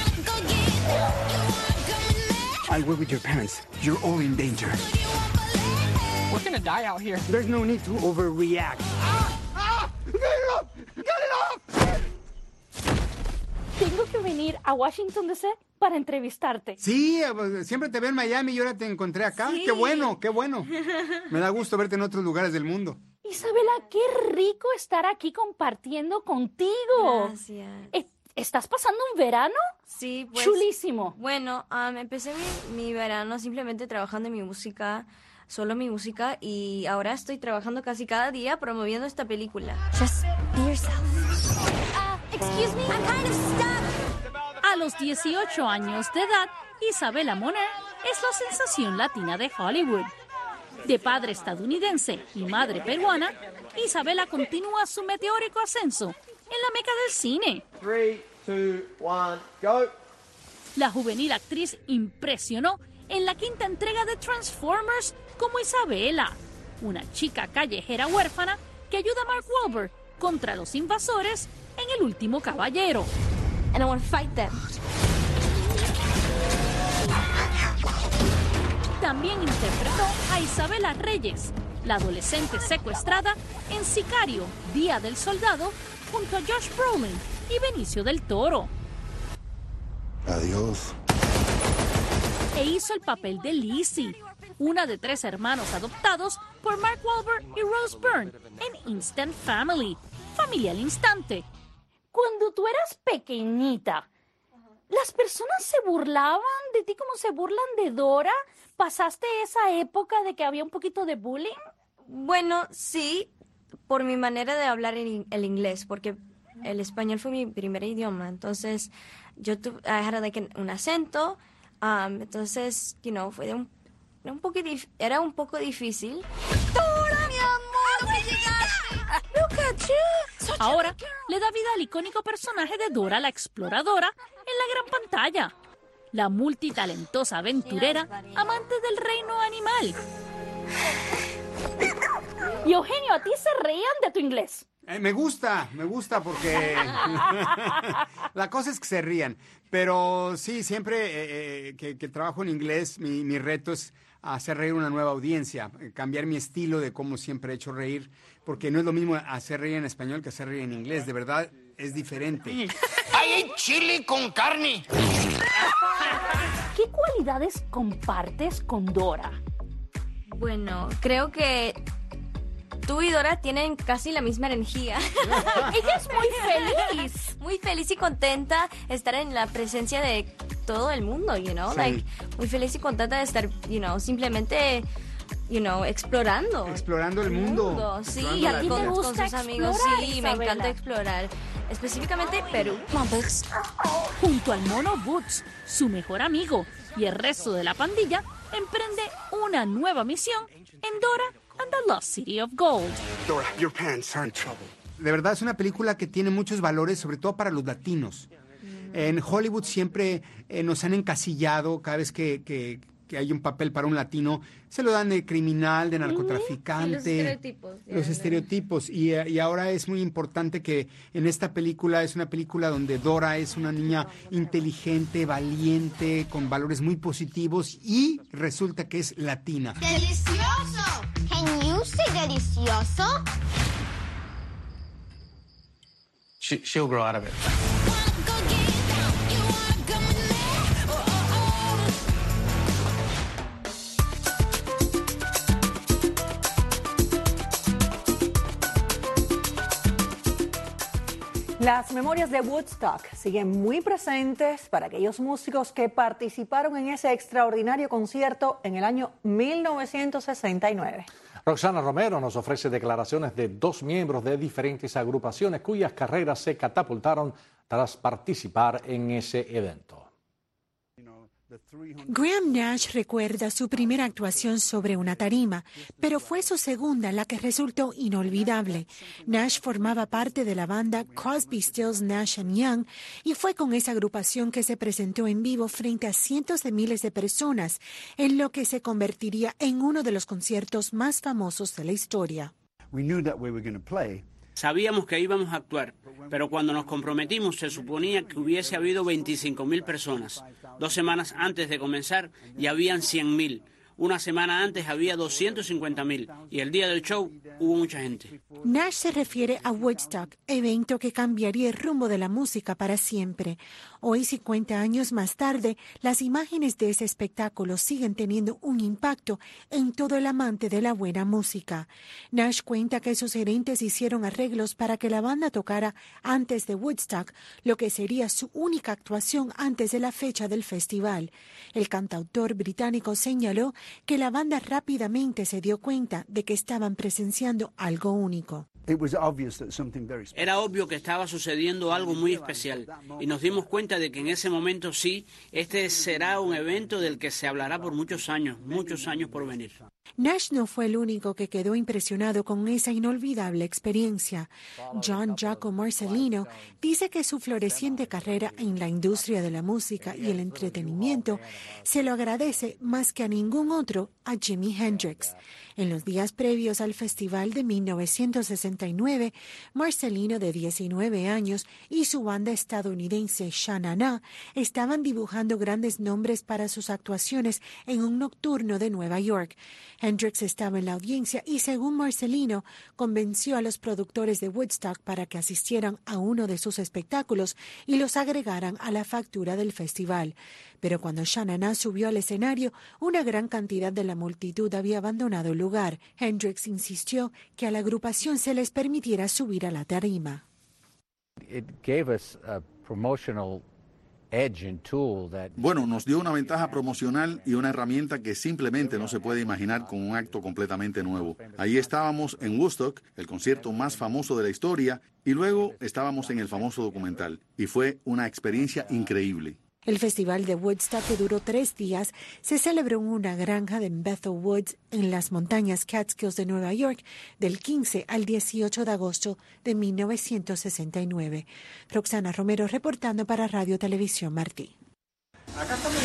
I'll work with your parents. You're all in danger. We're gonna die out here. There's no need to overreact. Ah! Ah! Get it off! Get it off! Tengo que venir a Washington, D C para entrevistarte. Sí, siempre te veo en Miami y ahora te encontré acá. Sí. Qué bueno, qué bueno. Me da gusto verte en otros lugares del mundo. Isabela, qué rico estar aquí compartiendo contigo. Gracias. ¿Estás pasando un verano? Sí, pues. Chulísimo. Bueno, um, empecé mi, mi verano simplemente trabajando en mi música, solo mi música, y ahora estoy trabajando casi cada día promoviendo esta película. Just be yourself. Uh, excuse me, I'm kind of stuck. A los dieciocho años de edad, Isabela Moner es la sensación latina de Hollywood. De padre estadounidense y madre peruana, Isabela continúa su meteórico ascenso en la meca del cine. Three, two, one, go. La juvenil actriz impresionó en la quinta entrega de Transformers como Isabela, una chica callejera huérfana que ayuda a Mark Wahlberg contra los invasores en El Último Caballero. And I want to fight them. También interpretó a Isabela Reyes, la adolescente secuestrada en Sicario, Día del Soldado, junto a Josh Brolin y Benicio del Toro. Adiós. E hizo el papel de Lizzie, una de tres hermanos adoptados por Mark Wahlberg y Rose Byrne en Instant Family, Familia al Instante. Cuando tú eras pequeñita, ¿las personas se burlaban de ti como se burlan de Dora? ¿Pasaste esa época de que había un poquito de bullying? Bueno, sí, por mi manera de hablar el, el inglés, porque el español fue mi primer idioma. Entonces, yo tuve I had like un acento, um, entonces, you know, fue de un, un poco dif- era un poco difícil. ¡Dora, mi amor! ¡Que llegaste! ¡Look at you! Ahora le da vida al icónico personaje de Dora la Exploradora en la gran pantalla. La multitalentosa aventurera, amante del reino animal. Y Eugenio, ¿a ti se reían de tu inglés? Eh, me gusta, me gusta porque la cosa es que se rían. Pero sí, siempre eh, eh, que, que trabajo en inglés, mi, mi reto es hacer reír una nueva audiencia, eh, cambiar mi estilo de cómo siempre he hecho reír, porque no es lo mismo hacer reír en español que hacer reír en inglés. De verdad, es diferente. ¡Hay chile con carne! ¿Qué cualidades compartes con Dora? Bueno, creo que tú y Dora tienen casi la misma energía. Ella es muy feliz. Muy feliz y contenta de estar en la presencia de todo el mundo, you know? Sí. Like, muy feliz y contenta de estar, you know, simplemente, you know, explorando. Explorando el mundo. Sí, Explorando ¿Y a la ti te con, vida. gusta con sus amigos. explorar, Sí, me Isabela? encanta explorar. Específicamente Perú. Junto al mono Boots, su mejor amigo, y el resto de la pandilla, emprende una nueva misión en Dora and the Lost City of Gold. Dora, your parents are in trouble. De verdad es una película que tiene muchos valores, sobre todo para los latinos. En Hollywood siempre eh, nos han encasillado cada vez que, que, que hay un papel para un latino, se lo dan de criminal, de narcotraficante. Sí, los estereotipos. Los estereotipos. Y, y ahora es muy importante que en esta película, es una película donde Dora es una niña inteligente, valiente, con valores muy positivos y resulta que es latina. ¡Delicioso! Can you say delicioso? she, she'll grow out of it. Las memorias de Woodstock siguen muy presentes para aquellos músicos que participaron en ese extraordinario concierto en el año mil novecientos sesenta y nueve. Roxana Romero nos ofrece declaraciones de dos miembros de diferentes agrupaciones cuyas carreras se catapultaron tras participar en ese evento. Graham Nash recuerda su primera actuación sobre una tarima, pero fue su segunda la que resultó inolvidable. Nash formaba parte de la banda Crosby, Stills, Nash and Young y fue con esa agrupación que se presentó en vivo frente a cientos de miles de personas, en lo que se convertiría en uno de los conciertos más famosos de la historia. We knew that we were going to play. Sabíamos que íbamos a actuar, pero cuando nos comprometimos se suponía que hubiese habido veinticinco mil personas. Dos semanas antes de comenzar ya habían cien mil. Una semana antes había doscientos cincuenta mil y el día del show hubo mucha gente. Nash se refiere a Woodstock, evento que cambiaría el rumbo de la música para siempre. Hoy, cincuenta años más tarde, las imágenes de ese espectáculo siguen teniendo un impacto en todo el amante de la buena música. Nash cuenta que sus gerentes hicieron arreglos para que la banda tocara antes de Woodstock, lo que sería su única actuación antes de la fecha del festival. El cantautor británico señaló que la banda rápidamente se dio cuenta de que estaban presenciando algo único. Era obvio que estaba sucediendo algo muy especial y nos dimos cuenta de que en ese momento sí, este será un evento del que se hablará por muchos años, muchos años por venir. Nash no fue el único que quedó impresionado con esa inolvidable experiencia. John Jaco Marcelino dice que su floreciente carrera en la industria de la música y el entretenimiento se lo agradece más que a ningún otro a Jimi Hendrix. En los días previos al festival de mil novecientos sesenta y nueve, Marcelino, de diecinueve años, y su banda estadounidense Sha Na Na estaban dibujando grandes nombres para sus actuaciones en un nocturno de Nueva York. Hendrix estaba en la audiencia y, según Marcelino, convenció a los productores de Woodstock para que asistieran a uno de sus espectáculos y los agregaran a la factura del festival. Pero cuando Sha Na Na subió al escenario, una gran cantidad de la multitud había abandonado el lugar. Hendrix insistió que a la agrupación se les permitiera subir a la tarima. Bueno, nos dio una ventaja promocional y una herramienta que simplemente no se puede imaginar con un acto completamente nuevo. Ahí estábamos en Woodstock, el concierto más famoso de la historia, y luego estábamos en el famoso documental. Y fue una experiencia increíble. El festival de Woodstock, que duró tres días, se celebró en una granja de Bethel Woods en las montañas Catskills de Nueva York del quince al dieciocho de agosto de mil novecientos sesenta y nueve. Roxana Romero reportando para Radio Televisión Martí. Acá también.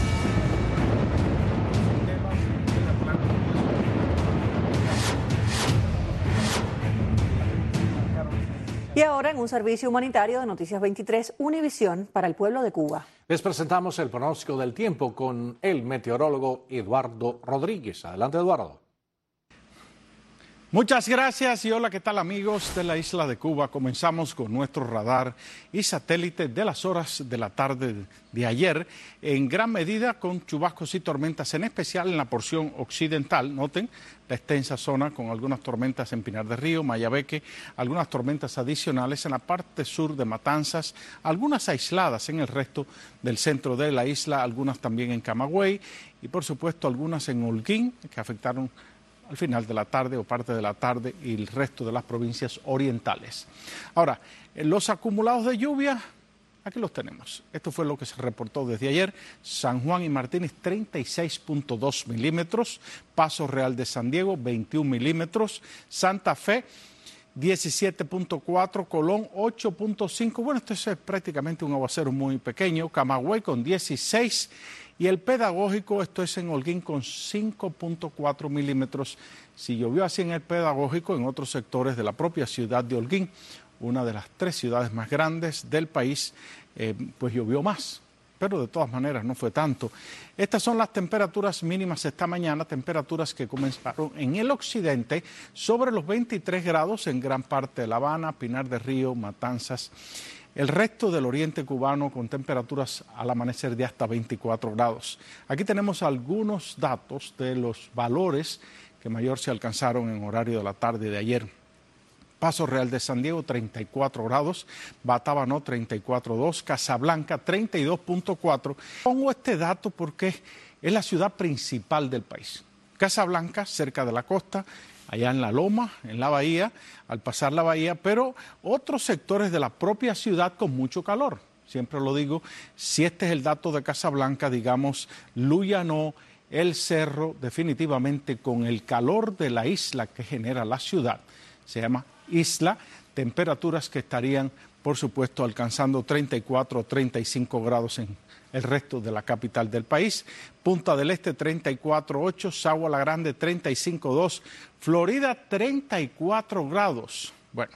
Y ahora, en un servicio humanitario de Noticias veintitrés, Univisión para el pueblo de Cuba. Les presentamos el pronóstico del tiempo con el meteorólogo Eduardo Rodríguez. Adelante, Eduardo. Muchas gracias y hola, ¿qué tal, amigos de la isla de Cuba? Comenzamos con nuestro radar y satélite de las horas de la tarde de ayer, en gran medida con chubascos y tormentas, en especial en la porción occidental. Noten la extensa zona con algunas tormentas en Pinar del Río, Mayabeque, algunas tormentas adicionales en la parte sur de Matanzas, algunas aisladas en el resto del centro de la isla, algunas también en Camagüey y por supuesto algunas en Holguín que afectaron al final de la tarde o parte de la tarde y el resto de las provincias orientales. Ahora, los acumulados de lluvia, aquí los tenemos. Esto fue lo que se reportó desde ayer. San Juan y Martínez, treinta y seis punto dos milímetros. Paso Real de San Diego, veintiún milímetros. Santa Fe, diecisiete punto cuatro, Colón ocho punto cinco. Bueno, esto es prácticamente un aguacero muy pequeño. Camagüey con dieciséis. Y el Pedagógico, esto es en Holguín, con cinco punto cuatro milímetros. Si llovió así en el Pedagógico, en otros sectores de la propia ciudad de Holguín, una de las tres ciudades más grandes del país, eh, pues llovió más. pero de todas maneras no fue tanto. Estas son las temperaturas mínimas esta mañana, temperaturas que comenzaron en el occidente sobre los veintitrés grados en gran parte de La Habana, Pinar del Río, Matanzas. El resto del oriente cubano con temperaturas al amanecer de hasta veinticuatro grados. Aquí tenemos algunos datos de los valores que mayor se alcanzaron en horario de la tarde de ayer. Paso Real de San Diego, treinta y cuatro grados, Batabano, treinta y cuatro punto dos, Casablanca, treinta y dos punto cuatro. Pongo este dato porque es la ciudad principal del país. Casablanca, cerca de la costa, allá en la loma, en la bahía, al pasar la bahía, pero otros sectores de la propia ciudad con mucho calor. Siempre lo digo, si este es el dato de Casablanca, digamos, Luyanó, El Cerro, definitivamente con el calor de la isla que genera la ciudad, se llama isla, temperaturas que estarían, por supuesto, alcanzando treinta y cuatro o treinta y cinco grados en el resto de la capital del país. Punta del Este, treinta y cuatro punto ocho, Sagua La Grande, treinta y cinco punto dos, Florida, treinta y cuatro grados. Bueno,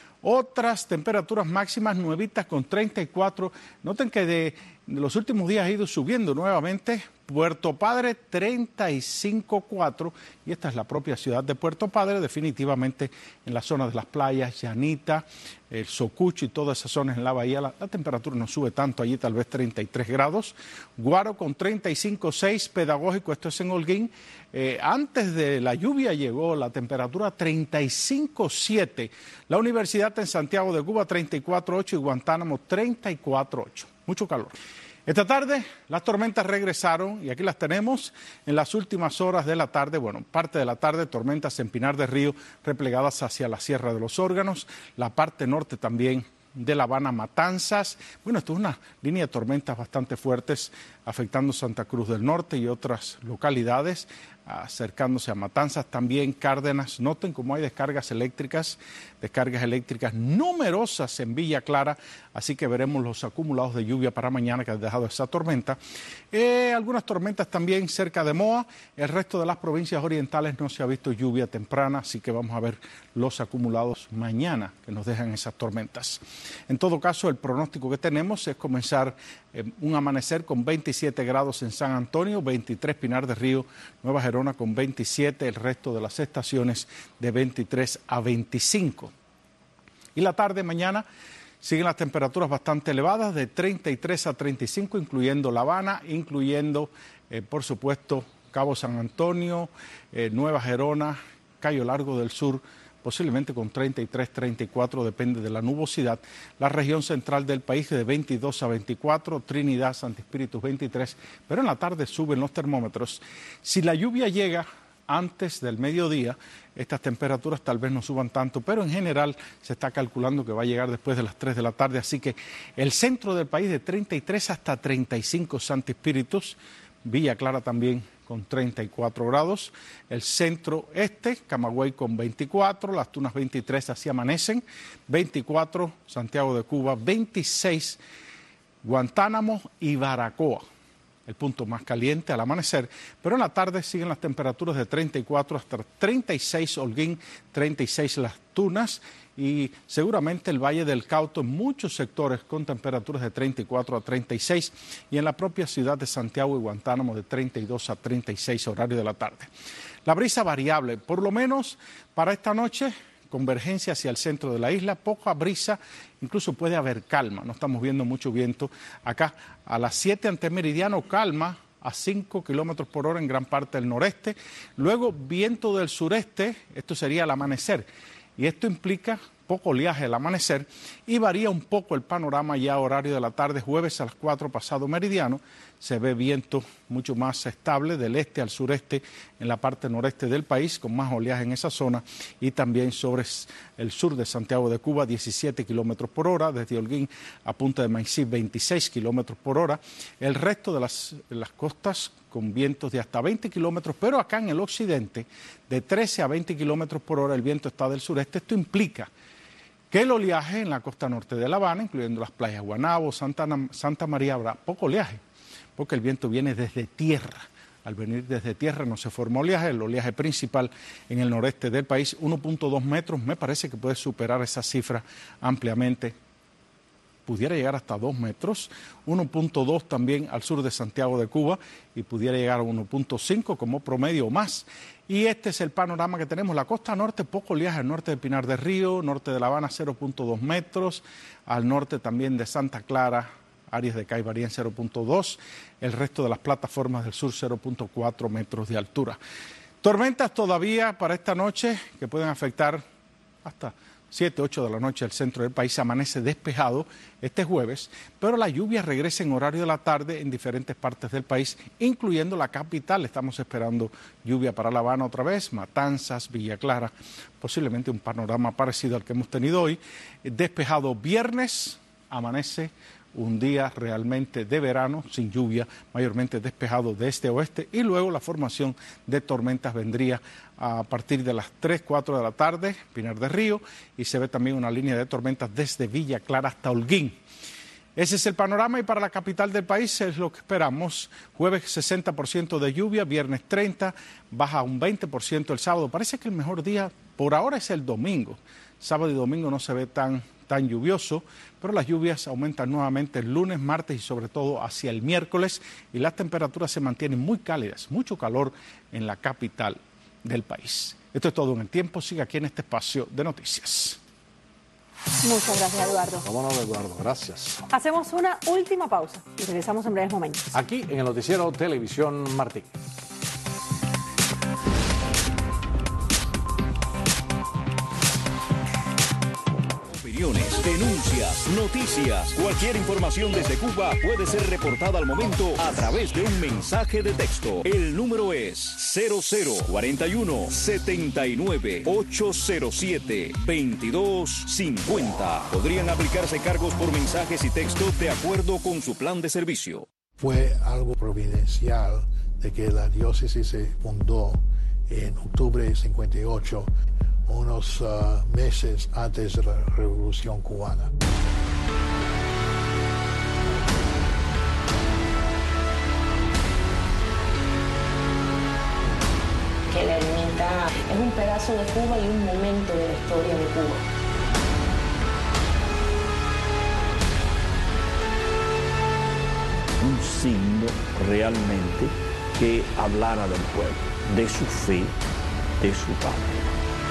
otras temperaturas máximas nuevitas con treinta y cuatro. Noten que de, de los últimos días ha ido subiendo nuevamente. Puerto Padre, treinta y cinco punto cuatro, y esta es la propia ciudad de Puerto Padre, definitivamente en la zona de las playas, Llanita, el Socucho y todas esas zonas en la bahía, la, la temperatura no sube tanto, allí tal vez treinta y tres grados. Guaro con treinta y cinco punto seis, Pedagógico, esto es en Holguín. Eh, antes de la lluvia llegó la temperatura a treinta y cinco punto siete. La Universidad en Santiago de Cuba, treinta y cuatro punto ocho, y Guantánamo, treinta y cuatro punto ocho. Mucho calor. Esta tarde las tormentas regresaron y aquí las tenemos en las últimas horas de la tarde, bueno, parte de la tarde, tormentas en Pinar del Río replegadas hacia la Sierra de los Órganos, la parte norte también de La Habana, Matanzas. Bueno, esto es una línea de tormentas bastante fuertes afectando Santa Cruz del Norte y otras localidades, acercándose a Matanzas, también Cárdenas. Noten cómo hay descargas eléctricas, descargas eléctricas numerosas en Villa Clara, así que veremos los acumulados de lluvia para mañana que ha dejado esa tormenta. Eh, algunas tormentas también cerca de Moa, el resto de las provincias orientales no se ha visto lluvia temprana, así que vamos a ver los acumulados mañana que nos dejan esas tormentas. En todo caso, el pronóstico que tenemos es comenzar eh, un amanecer con veintisiete grados en San Antonio, veintitrés Pinar del Río, Nueva Gerona con veintisiete, el resto de las estaciones de veintitrés a veinticinco. Y la tarde mañana siguen las temperaturas bastante elevadas, de treinta y tres a treinta y cinco, incluyendo La Habana, incluyendo, eh, por supuesto, Cabo San Antonio, eh, Nueva Gerona, Cayo Largo del Sur, posiblemente con treinta y tres, treinta y cuatro, depende de la nubosidad. La región central del país de veintidós a veinticuatro, Trinidad, Santo Espíritu veintitrés, pero en la tarde suben los termómetros. Si la lluvia llega antes del mediodía, estas temperaturas tal vez no suban tanto, pero en general se está calculando que va a llegar después de las tres de la tarde, así que el centro del país de treinta y tres hasta treinta y cinco Santo Espíritus, Villa Clara también con treinta y cuatro grados, el centro este, Camagüey con veinticuatro, Las Tunas veintitrés, así amanecen, veinticuatro, Santiago de Cuba, veintiséis, Guantánamo y Baracoa, el punto más caliente al amanecer, pero en la tarde siguen las temperaturas de treinta y cuatro hasta treinta y seis Holguín, treinta y seis Las Tunas y seguramente el Valle del Cauto en muchos sectores con temperaturas de treinta y cuatro a treinta y seis y en la propia ciudad de Santiago y Guantánamo de treinta y dos a treinta y seis horario de la tarde. La brisa variable, por lo menos para esta noche, convergencia hacia el centro de la isla, poca brisa, incluso puede haber calma, no estamos viendo mucho viento. Acá a las siete ante meridiano, calma a cinco kilómetros por hora en gran parte del noreste, luego viento del sureste, esto sería al amanecer, y esto implica poco oleaje al amanecer y varía un poco el panorama ya a horario de la tarde, jueves a las cuatro pasado meridiano, se ve viento mucho más estable del este al sureste en la parte noreste del país, con más oleaje en esa zona y también sobre el sur de Santiago de Cuba, diecisiete kilómetros por hora, desde Holguín a Punta de Maicí, veintiséis kilómetros por hora, el resto de las, de las costas con vientos de hasta veinte kilómetros, pero acá en el occidente, de trece a veinte kilómetros por hora el viento está del sureste, esto implica que el oleaje en la costa norte de La Habana, incluyendo las playas Guanabo, Santa, Santa María, habrá poco oleaje, porque el viento viene desde tierra. Al venir desde tierra no se forma oleaje, el oleaje principal en el noreste del país, uno punto dos metros, me parece que puede superar esa cifra ampliamente. pudiera llegar hasta dos metros, uno punto dos también al sur de Santiago de Cuba y pudiera llegar a uno punto cinco como promedio o más. Y este es el panorama que tenemos. La costa norte, poco oleaje al norte de Pinar del Río, norte de La Habana cero punto dos metros, al norte también de Santa Clara, áreas de Caibaría en cero punto dos, el resto de las plataformas del sur cero punto cuatro metros de altura. Tormentas todavía para esta noche que pueden afectar hasta siete, ocho de la noche el centro del país. Amanece despejado este jueves, pero la lluvia regresa en horario de la tarde en diferentes partes del país, incluyendo la capital. Estamos esperando lluvia para La Habana otra vez, Matanzas, Villa Clara, posiblemente un panorama parecido al que hemos tenido hoy. Despejado viernes, amanece un día realmente de verano, sin lluvia, mayormente despejado de este a oeste, y luego la formación de tormentas vendría a partir de las tres, cuatro de la tarde, Pinar del Río, y se ve también una línea de tormentas desde Villa Clara hasta Holguín. Ese es el panorama, y para la capital del país es lo que esperamos. Jueves sesenta por ciento de lluvia, viernes treinta por ciento, baja un veinte por ciento el sábado. Parece que el mejor día por ahora es el domingo. Sábado y domingo no se ve tan tan lluvioso, pero las lluvias aumentan nuevamente el lunes, martes y sobre todo hacia el miércoles, y las temperaturas se mantienen muy cálidas, mucho calor en la capital del país. Esto es todo en el tiempo. Sigue aquí en este espacio de noticias. Muchas gracias, Eduardo. Vámonos, Eduardo. Gracias. Hacemos una última pausa y regresamos en breves momentos. Aquí en el noticiero Televisión Martí. Denuncias, noticias, cualquier información desde Cuba puede ser reportada al momento a través de un mensaje de texto. El número es cero cero cuarenta y uno setenta y nueve ochocientos siete veintidós cincuenta. Podrían aplicarse cargos por mensajes y texto de acuerdo con su plan de servicio. Fue algo providencial de que la diócesis se fundó en octubre de cincuenta y ocho, unos uh, meses antes de la Revolución Cubana. Que la ermita es un pedazo de Cuba y un momento de la historia de Cuba. Un signo realmente que hablara del pueblo, de su fe, de su patria.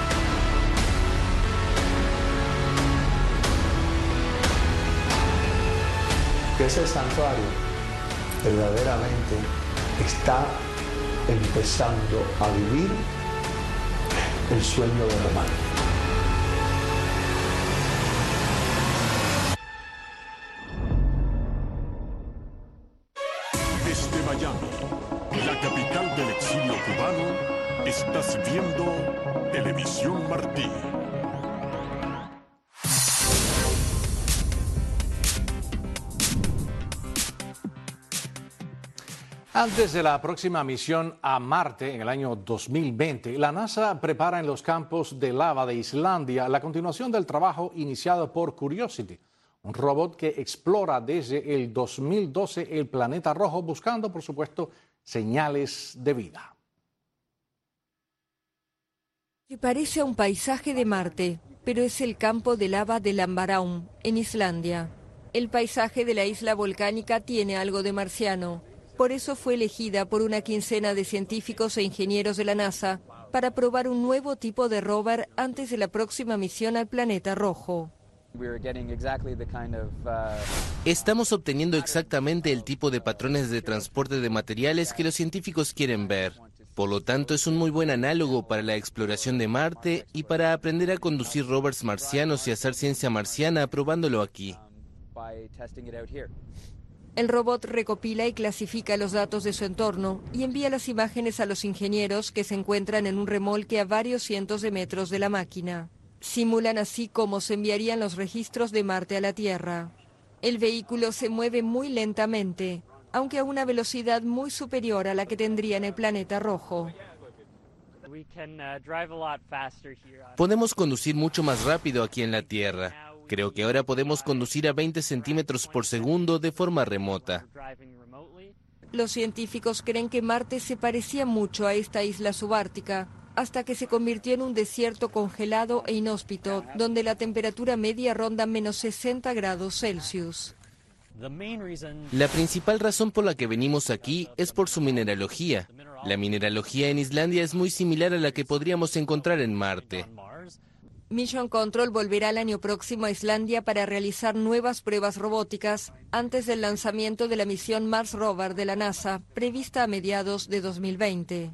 Que ese santuario verdaderamente está empezando a vivir el sueño de Román. Desde Miami, la capital del exilio cubano, estás viendo Televisión Martí. Antes de la próxima misión a Marte en el año dos mil veinte, la NASA prepara en los campos de lava de Islandia la continuación del trabajo iniciado por Curiosity, un robot que explora desde el dos mil doce el planeta rojo buscando, por supuesto, señales de vida. Se parece a un paisaje de Marte, pero es el campo de lava de Lambarán, en Islandia. El paisaje de la isla volcánica tiene algo de marciano. Por eso fue elegida por una quincena de científicos e ingenieros de la NASA para probar un nuevo tipo de rover antes de la próxima misión al planeta rojo. Estamos obteniendo exactamente el tipo de patrones de transporte de materiales que los científicos quieren ver. Por lo tanto, es un muy buen análogo para la exploración de Marte y para aprender a conducir rovers marcianos y hacer ciencia marciana probándolo aquí. El robot recopila y clasifica los datos de su entorno y envía las imágenes a los ingenieros que se encuentran en un remolque a varios cientos de metros de la máquina. Simulan así cómo se enviarían los registros de Marte a la Tierra. El vehículo se mueve muy lentamente, aunque a una velocidad muy superior a la que tendría en el planeta rojo. Podemos conducir mucho más rápido aquí en la Tierra. Creo que ahora podemos conducir a veinte centímetros por segundo de forma remota. Los científicos creen que Marte se parecía mucho a esta isla subártica, hasta que se convirtió en un desierto congelado e inhóspito, donde la temperatura media ronda menos sesenta grados Celsius. La principal razón por la que venimos aquí es por su mineralogía. La mineralogía en Islandia es muy similar a la que podríamos encontrar en Marte. Mission Control volverá el año próximo a Islandia para realizar nuevas pruebas robóticas antes del lanzamiento de la misión Mars Rover de la NASA, prevista a mediados de dos mil veinte.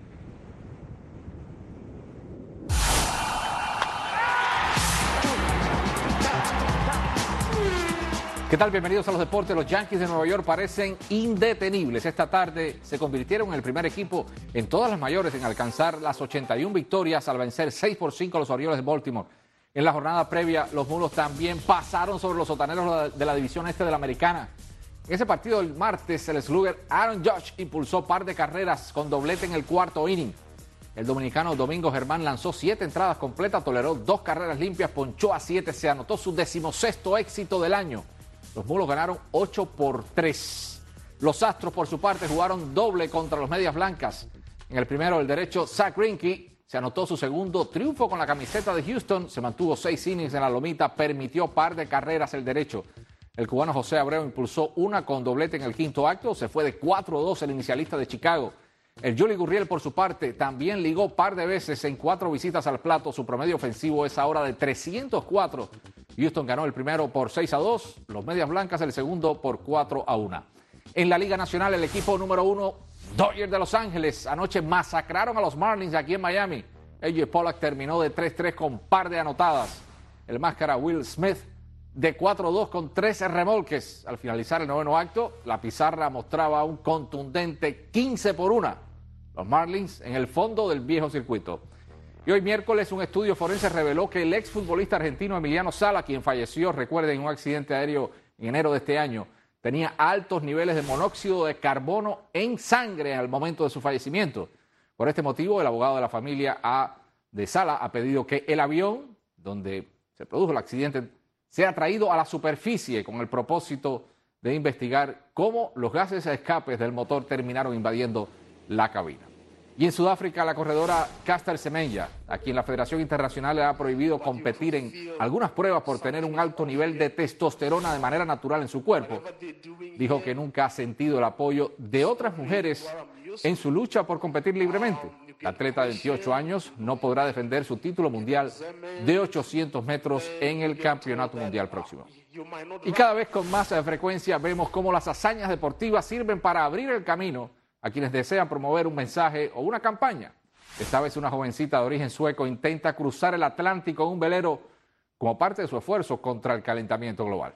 ¿Qué tal? Bienvenidos a los deportes. Los Yankees de Nueva York parecen indetenibles. Esta tarde se convirtieron en el primer equipo en todas las mayores en alcanzar las ochenta y una victorias al vencer seis por cinco a los Orioles de Baltimore. En la jornada previa, los Mulos también pasaron sobre los sotaneros de la división este de la Americana. En ese partido del martes, el slugger Aaron Judge impulsó par de carreras con doblete en el cuarto inning. El dominicano Domingo Germán lanzó siete entradas completas, toleró dos carreras limpias, ponchó a siete, se anotó su decimosexto éxito del año. Los Mulos ganaron ocho por tres. Los Astros, por su parte, jugaron doble contra los Medias Blancas. En el primero, el derecho Zach Greinke se anotó su segundo triunfo con la camiseta de Houston. Se mantuvo seis innings en la lomita, permitió par de carreras el derecho. El cubano José Abreu impulsó una con doblete en el quinto acto. Se fue de cuatro a dos el inicialista de Chicago. El Yuli Gurriel, por su parte, también ligó par de veces en cuatro visitas al plato. Su promedio ofensivo es ahora de trescientos cuatro. Houston ganó el primero por seis a dos, los Medias Blancas el segundo por cuatro a uno. En la Liga Nacional, el equipo número uno, Dodgers de Los Ángeles, anoche masacraron a los Marlins aquí en Miami. A J Pollock terminó de tres tres con par de anotadas. El máscara Will Smith de cuatro a dos con trece remolques. Al finalizar el noveno acto, la pizarra mostraba un contundente quince por uno. Los Marlins en el fondo del viejo circuito. Y hoy miércoles un estudio forense reveló que el exfutbolista argentino Emiliano Sala, quien falleció, recuerden, en un accidente aéreo en enero de este año, tenía altos niveles de monóxido de carbono en sangre al momento de su fallecimiento. Por este motivo, el abogado de la familia A de Sala ha pedido que el avión donde se produjo el accidente sea traído a la superficie con el propósito de investigar cómo los gases a escapes del motor terminaron invadiendo la cabina. Y en Sudáfrica, la corredora Caster Semenya, a quien la Federación Internacional le ha prohibido competir en algunas pruebas por tener un alto nivel de testosterona de manera natural en su cuerpo, dijo que nunca ha sentido el apoyo de otras mujeres en su lucha por competir libremente. La atleta de veintiocho años no podrá defender su título mundial de ochocientos metros en el Campeonato Mundial próximo. Y cada vez con más frecuencia vemos cómo las hazañas deportivas sirven para abrir el camino a quienes desean promover un mensaje o una campaña. Esta vez una jovencita de origen sueco intenta cruzar el Atlántico en un velero como parte de su esfuerzo contra el calentamiento global.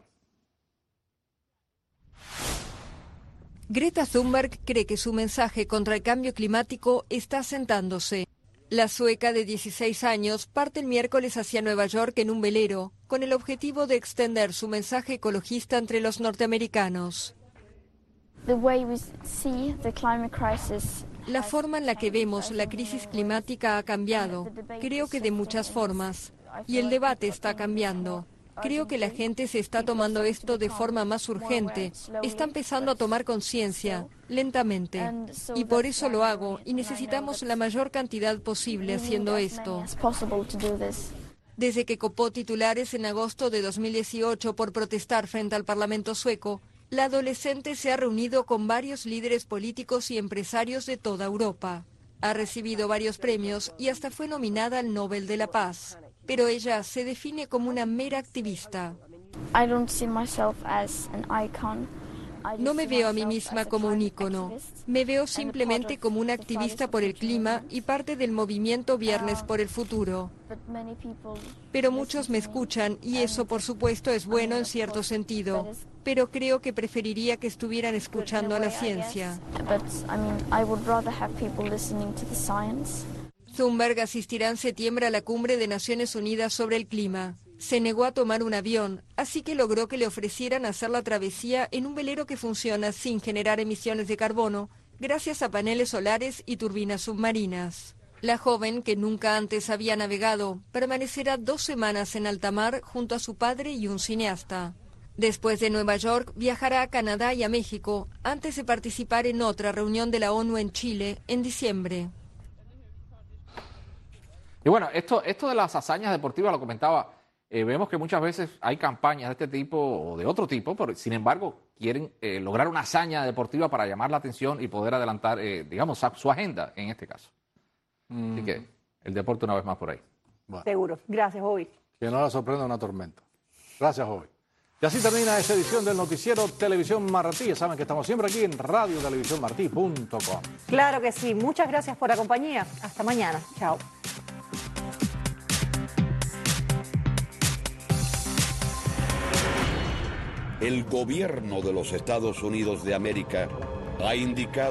Greta Thunberg cree que su mensaje contra el cambio climático está asentándose. La sueca de dieciséis años parte el miércoles hacia Nueva York en un velero, con el objetivo de extender su mensaje ecologista entre los norteamericanos. La forma en la que vemos la crisis climática ha cambiado, creo que de muchas formas, y el debate está cambiando. Creo que la gente se está tomando esto de forma más urgente, está empezando a tomar conciencia, lentamente, y por eso lo hago, y necesitamos la mayor cantidad posible haciendo esto. Desde que copó titulares en agosto de dos mil dieciocho por protestar frente al Parlamento sueco, la adolescente se ha reunido con varios líderes políticos y empresarios de toda Europa. Ha recibido varios premios y hasta fue nominada al Nobel de la Paz. Pero ella se define como una mera activista. No me veo a mí misma como un ícono. Me veo simplemente como una activista por el clima y parte del movimiento Viernes por el Futuro. Pero muchos me escuchan y eso, por supuesto, es bueno en cierto sentido. Pero creo que preferiría que estuvieran escuchando a la ciencia. Thunberg asistirá en septiembre a la cumbre de Naciones Unidas sobre el clima. Se negó a tomar un avión, así que logró que le ofrecieran hacer la travesía en un velero que funciona sin generar emisiones de carbono, gracias a paneles solares y turbinas submarinas. La joven, que nunca antes había navegado, permanecerá dos semanas en alta mar junto a su padre y un cineasta. Después de Nueva York, viajará a Canadá y a México, antes de participar en otra reunión de la ONU en Chile en diciembre. Y bueno, esto, esto de las hazañas deportivas, lo comentaba, eh, vemos que muchas veces hay campañas de este tipo o de otro tipo, pero sin embargo quieren eh, lograr una hazaña deportiva para llamar la atención y poder adelantar, eh, digamos, su agenda en este caso. Mm. Así que el deporte una vez más por ahí. Bueno. Seguro. Gracias, Jovi. Que no la sorprenda una tormenta. Gracias, Jovi. Y así termina esta edición del noticiero Televisión Martí. Ya saben que estamos siempre aquí en radio televisión martí punto com. Claro que sí. Muchas gracias por la compañía. Hasta mañana. Chao. El gobierno de los Estados Unidos de América ha indicado